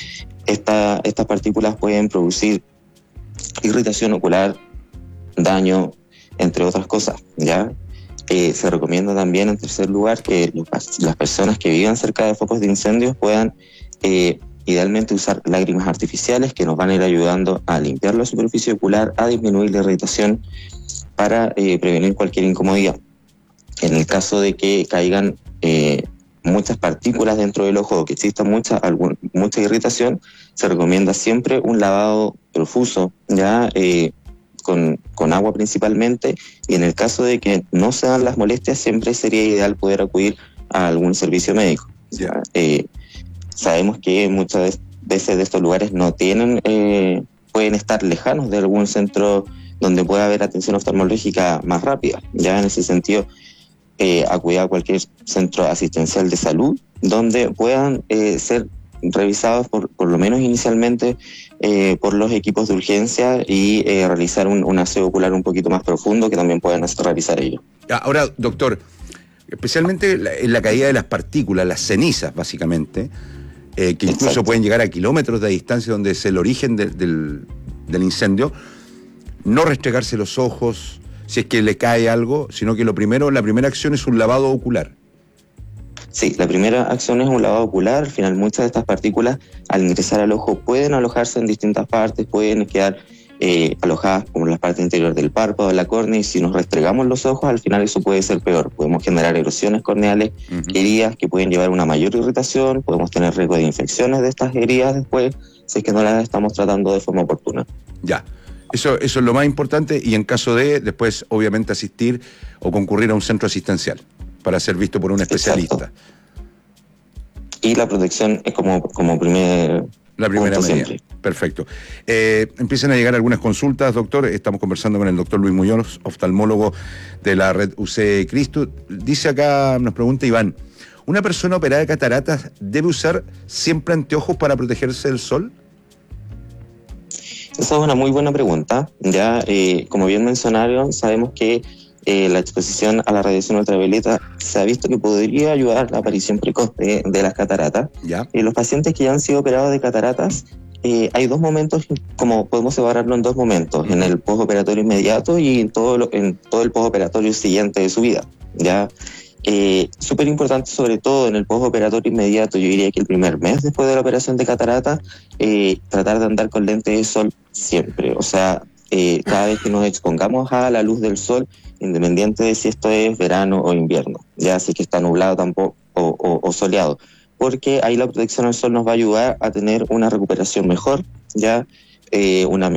Estas partículas pueden producir irritación ocular, daño, entre otras cosas. ¿Ya? Se recomienda también, en tercer lugar, que las personas que vivan cerca de focos de incendios puedan idealmente usar lágrimas artificiales que nos van a ir ayudando a limpiar la superficie ocular, a disminuir la irritación, para prevenir cualquier incomodidad. En el caso de que caigan muchas partículas dentro del ojo o que exista mucha irritación, se recomienda siempre un lavado profuso, ya con agua principalmente, y en el caso de que no se dan las molestias, siempre sería ideal poder acudir a algún servicio médico. Yeah. Sabemos que muchas veces de estos lugares no tienen, pueden estar lejanos de algún centro donde pueda haber atención oftalmológica más rápida. Ya en ese sentido, acudir a cualquier centro asistencial de salud donde puedan ser revisados por lo menos inicialmente por los equipos de urgencia y realizar un aseo ocular un poquito más profundo que también puedan realizar ellos. Ahora, doctor, especialmente en la caída de las partículas, las cenizas básicamente, que incluso Exacto. pueden llegar a kilómetros de distancia donde es el origen del incendio, no restregarse los ojos si es que le cae algo, sino que la primera acción es un lavado ocular. Sí, la primera acción es un lavado ocular. Al final, muchas de estas partículas, al ingresar al ojo, pueden alojarse en distintas partes, pueden quedar alojadas como en la parte interior del párpado, de la córnea, y si nos restregamos los ojos, al final eso puede ser peor. Podemos generar erosiones corneales, heridas que pueden llevar a una mayor irritación, podemos tener riesgo de infecciones de estas heridas después, si es que no las estamos tratando de forma oportuna. Ya. Eso es lo más importante, y en caso de, después, obviamente, asistir o concurrir a un centro asistencial para ser visto por un especialista. Exacto. Y la protección es como la primera punto medida. siempre. Perfecto. Empiezan a llegar algunas consultas, doctor. Estamos conversando con el doctor Luis Muñoz, oftalmólogo de la red UC Cristo. Dice acá, nos pregunta Iván, ¿una persona operada de cataratas debe usar siempre anteojos para protegerse del sol? Esa es una muy buena pregunta. Ya, como bien mencionaron, sabemos que la exposición a la radiación ultravioleta se ha visto que podría ayudar a la aparición precoz de las cataratas. Ya. Los pacientes que ya han sido operados de cataratas, hay dos momentos, como podemos separarlo en dos momentos, en el postoperatorio inmediato y en todo el postoperatorio siguiente de su vida. Ya. Súper importante, sobre todo en el postoperatorio inmediato, yo diría que el primer mes después de la operación de catarata, tratar de andar con lentes de sol siempre. O sea, cada vez que nos expongamos a la luz del sol, independiente de si esto es verano o invierno, ya si es que está nublado tampoco o soleado, porque ahí la protección al sol nos va a ayudar a tener una recuperación mejor, ya una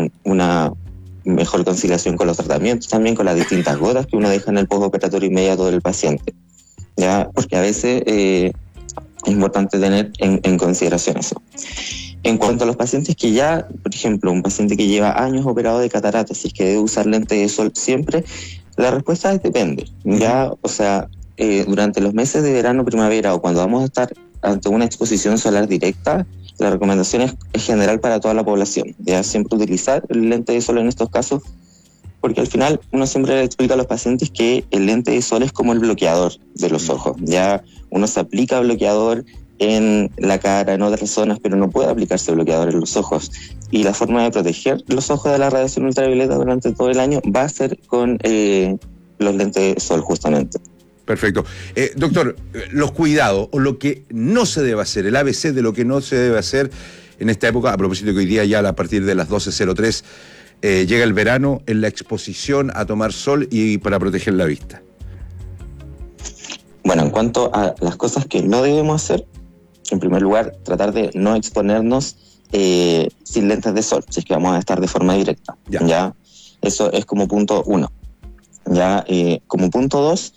mejor conciliación con los tratamientos, también con las distintas gotas que uno deja en el postoperatorio inmediato del paciente, ya, porque a veces es importante tener en consideración eso. En cuanto a los pacientes que ya, por ejemplo, un paciente que lleva años operado de cataratas, si es que debe usar lentes de sol siempre, la respuesta es depende. Ya, o sea, durante los meses de verano, primavera o cuando vamos a estar ante una exposición solar directa, la recomendación es general para toda la población. Ya siempre utilizar el lente de sol en estos casos, porque al final uno siempre le explica a los pacientes que el lente de sol es como el bloqueador de los ojos. Ya uno se aplica bloqueador en la cara, en otras zonas, pero no puede aplicarse bloqueador en los ojos. Y la forma de proteger los ojos de la radiación ultravioleta durante todo el año va a ser con los lentes de sol, justamente. Perfecto. Doctor, los cuidados o lo que no se debe hacer, el ABC de lo que no se debe hacer en esta época, a propósito que hoy día ya a partir de las 12:03 llega el verano, en la exposición a tomar sol y para proteger la vista. Bueno, en cuanto a las cosas que no debemos hacer, en primer lugar, tratar de no exponernos sin lentes de sol, si es que vamos a estar de forma directa. ¿Ya? Eso es como punto 1. ¿Ya? Como punto 2,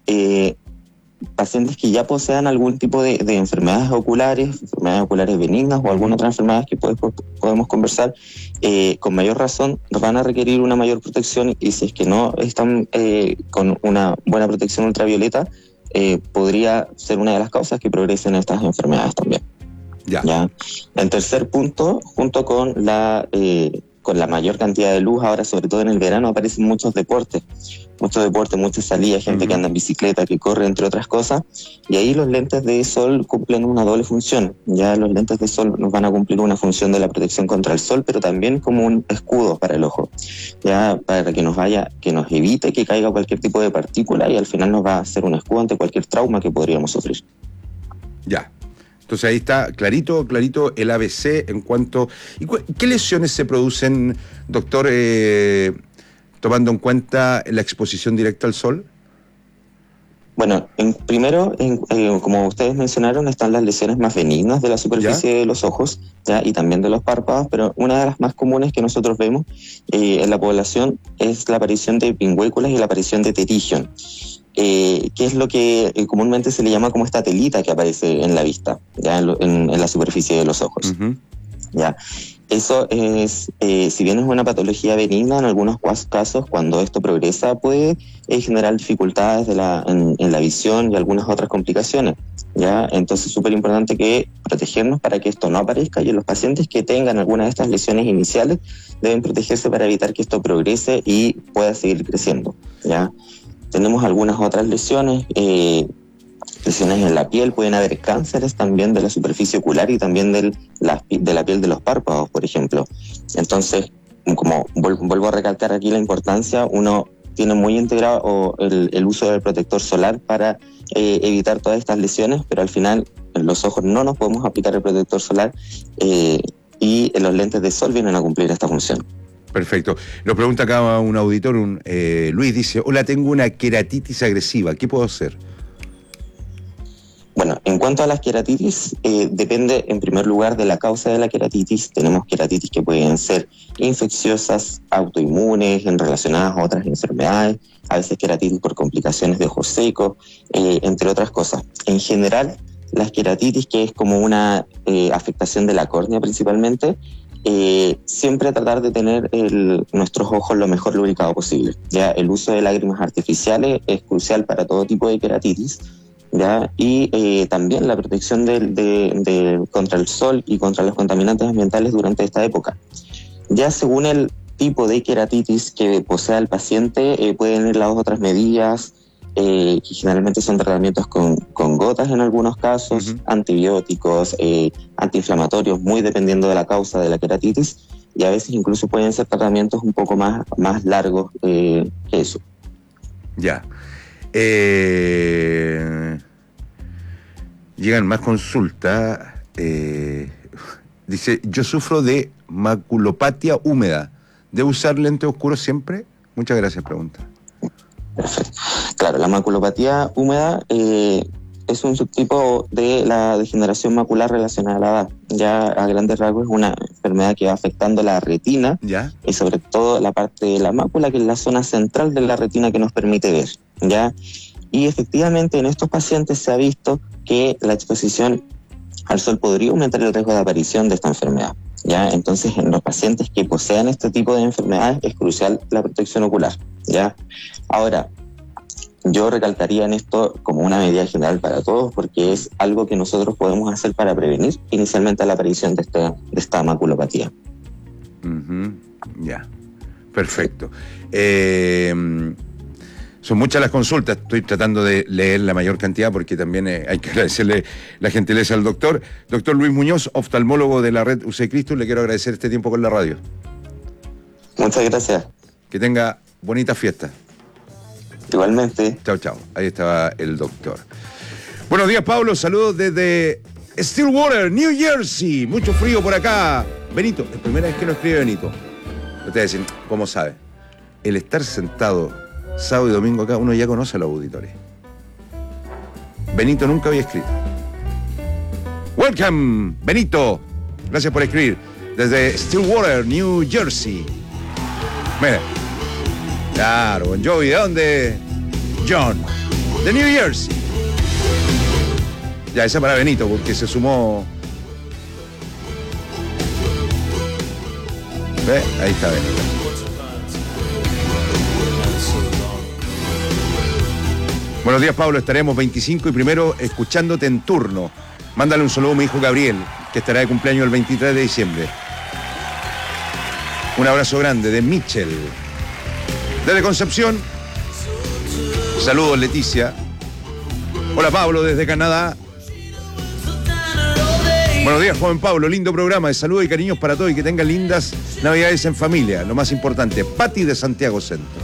pacientes que ya posean algún tipo de enfermedades oculares benignas o alguna otra enfermedad que podemos conversar, con mayor razón van a requerir una mayor protección, y si es que no están con una buena protección ultravioleta, podría ser una de las causas que progresen estas enfermedades también. ¿Ya? El tercer punto, junto con la mayor cantidad de luz, ahora sobre todo en el verano aparecen muchos deportes, muchas salidas, gente que anda en bicicleta, que corre, entre otras cosas, y ahí los lentes de sol cumplen una doble función. Ya los lentes de sol nos van a cumplir una función de la protección contra el sol, pero también como un escudo para el ojo, ya, para que nos evite que caiga cualquier tipo de partícula, y al final nos va a hacer un escudo ante cualquier trauma que podríamos sufrir. Ya. Entonces ahí está clarito el ABC en cuanto... ¿Qué lesiones se producen, doctor, tomando en cuenta la exposición directa al sol? Bueno, primero, como ustedes mencionaron, están las lesiones más benignas de la superficie de los ojos, ¿ya? Y también de los párpados, pero una de las más comunes que nosotros vemos en la población es la aparición de pingüéculas y la aparición de pterigión, que es lo que comúnmente se le llama como esta telita que aparece en la vista, ya en la superficie de los ojos. ¿Ya? Eso es, si bien es una patología benigna, en algunos casos, cuando esto progresa, puede generar dificultades en la visión y algunas otras complicaciones. ¿Ya? Entonces es súper importante que protegernos para que esto no aparezca, y los pacientes que tengan alguna de estas lesiones iniciales deben protegerse para evitar que esto progrese y pueda seguir creciendo. ¿Ya? Tenemos algunas otras lesiones, lesiones en la piel, pueden haber cánceres también de la superficie ocular y también de la piel de los párpados, por ejemplo. Entonces, como vuelvo a recalcar aquí la importancia, uno tiene muy integrado el uso del protector solar para evitar todas estas lesiones, pero al final en los ojos no nos podemos aplicar el protector solar, y los lentes de sol vienen a cumplir esta función. Perfecto. Nos pregunta acá un auditor, Luis dice, hola, tengo una queratitis agresiva, ¿qué puedo hacer? Bueno, en cuanto a las queratitis, depende en primer lugar de la causa de la queratitis. Tenemos queratitis que pueden ser infecciosas, autoinmunes, relacionadas a otras enfermedades, a veces queratitis por complicaciones de ojo seco, entre otras cosas. En general, las queratitis, que es como una afectación de la córnea principalmente, siempre tratar de tener nuestros ojos lo mejor lubricados posible. Ya el uso de lágrimas artificiales es crucial para todo tipo de queratitis. ¿Ya? Y también la protección contra el sol y contra los contaminantes ambientales durante esta época. Ya según el tipo de queratitis que posea el paciente, pueden ir las otras medidas, que generalmente son tratamientos con gotas en algunos casos, antibióticos, antiinflamatorios, muy dependiendo de la causa de la queratitis, y a veces incluso pueden ser tratamientos un poco más largos que eso. Ya. Llegan más consultas. Dice, yo sufro de maculopatia húmeda. ¿Debo usar lentes oscuros siempre? Muchas gracias, pregunta. Perfecto. Claro, la maculopatía húmeda es un subtipo de la degeneración macular relacionada a la edad. Ya a grandes rasgos es una enfermedad que va afectando la retina, ¿ya? Y sobre todo la parte de la mácula, que es la zona central de la retina que nos permite ver, ¿ya? Y efectivamente en estos pacientes se ha visto que la exposición al sol podría aumentar el riesgo de aparición de esta enfermedad, ¿ya? Entonces en los pacientes que posean este tipo de enfermedades es crucial la protección ocular, ¿ya? Ahora, yo recalcaría en esto como una medida general para todos, porque es algo que nosotros podemos hacer para prevenir inicialmente la aparición de esta maculopatía. Ya, perfecto. Son muchas las consultas, estoy tratando de leer la mayor cantidad porque también hay que agradecerle la gentileza al doctor. Doctor Luis Muñoz, oftalmólogo de la red UC Cristo, le quiero agradecer este tiempo con la radio. Muchas gracias. Que tenga bonita fiesta. Igualmente. Chao, chao. Ahí estaba el doctor. Buenos días, Pablo. Saludos desde Stillwater, New Jersey. Mucho frío por acá. Benito, es primera vez que nos escribe Benito. Ustedes dicen, ¿cómo sabe? El estar sentado sábado y domingo acá, uno ya conoce a los auditores. Benito nunca había escrito. Welcome, Benito. Gracias por escribir. Desde Stillwater, New Jersey. Mira. Claro, Bon Jovi, ¿de dónde? John, de New Jersey. Ya, esa para Benito, porque se sumó. ¿Ve? Ahí está Benito. Buenos días, Pablo. Estaremos 25 y primero escuchándote en turno. Mándale un saludo a mi hijo Gabriel, que estará de cumpleaños el 23 de diciembre. Un abrazo grande de Mitchell. Desde Concepción. Saludos, Leticia. Hola, Pablo, desde Canadá. Buenos días, joven Pablo. Lindo programa. De saludos y cariños para todos y que tengan lindas Navidades en familia. Lo más importante. Pati de Santiago Centro.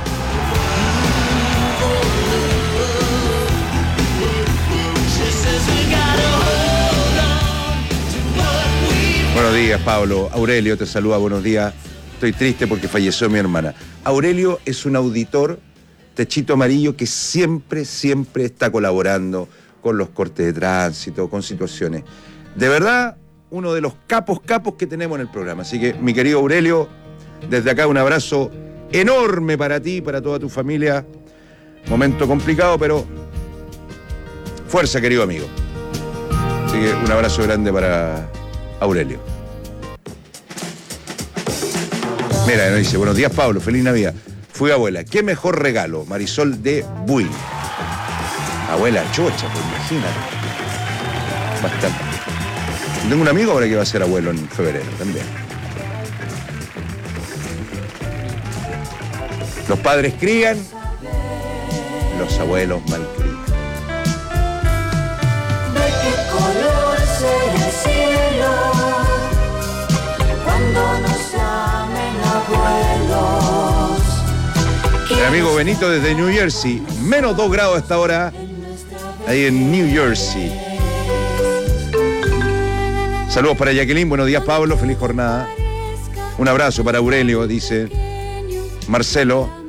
Buenos días, Pablo. Aurelio te saluda, buenos días. Estoy triste porque falleció mi hermana. Aurelio es un auditor techito amarillo que siempre está colaborando con los cortes de tránsito, con situaciones. De verdad, uno de los capos que tenemos en el programa. Así que, mi querido Aurelio, desde acá un abrazo enorme para ti, para toda tu familia. Momento complicado, pero fuerza, querido amigo. Así que un abrazo grande para Aurelio. Mira, nos dice, buenos días, Pablo, feliz Navidad. Fui abuela, qué mejor regalo, Marisol de Buin. Abuela chocha, pues imagínate. Bastante. Tengo un amigo ahora que va a ser abuelo en febrero también. Los padres crían, los abuelos malcrían. ¿De qué color será el cielo cuando nos llamen abuelos? El amigo Benito desde New Jersey, menos 2 grados a esta hora, ahí en New Jersey. Saludos para Jacqueline, buenos días, Pablo, feliz jornada. Un abrazo para Aurelio, dice Marcelo.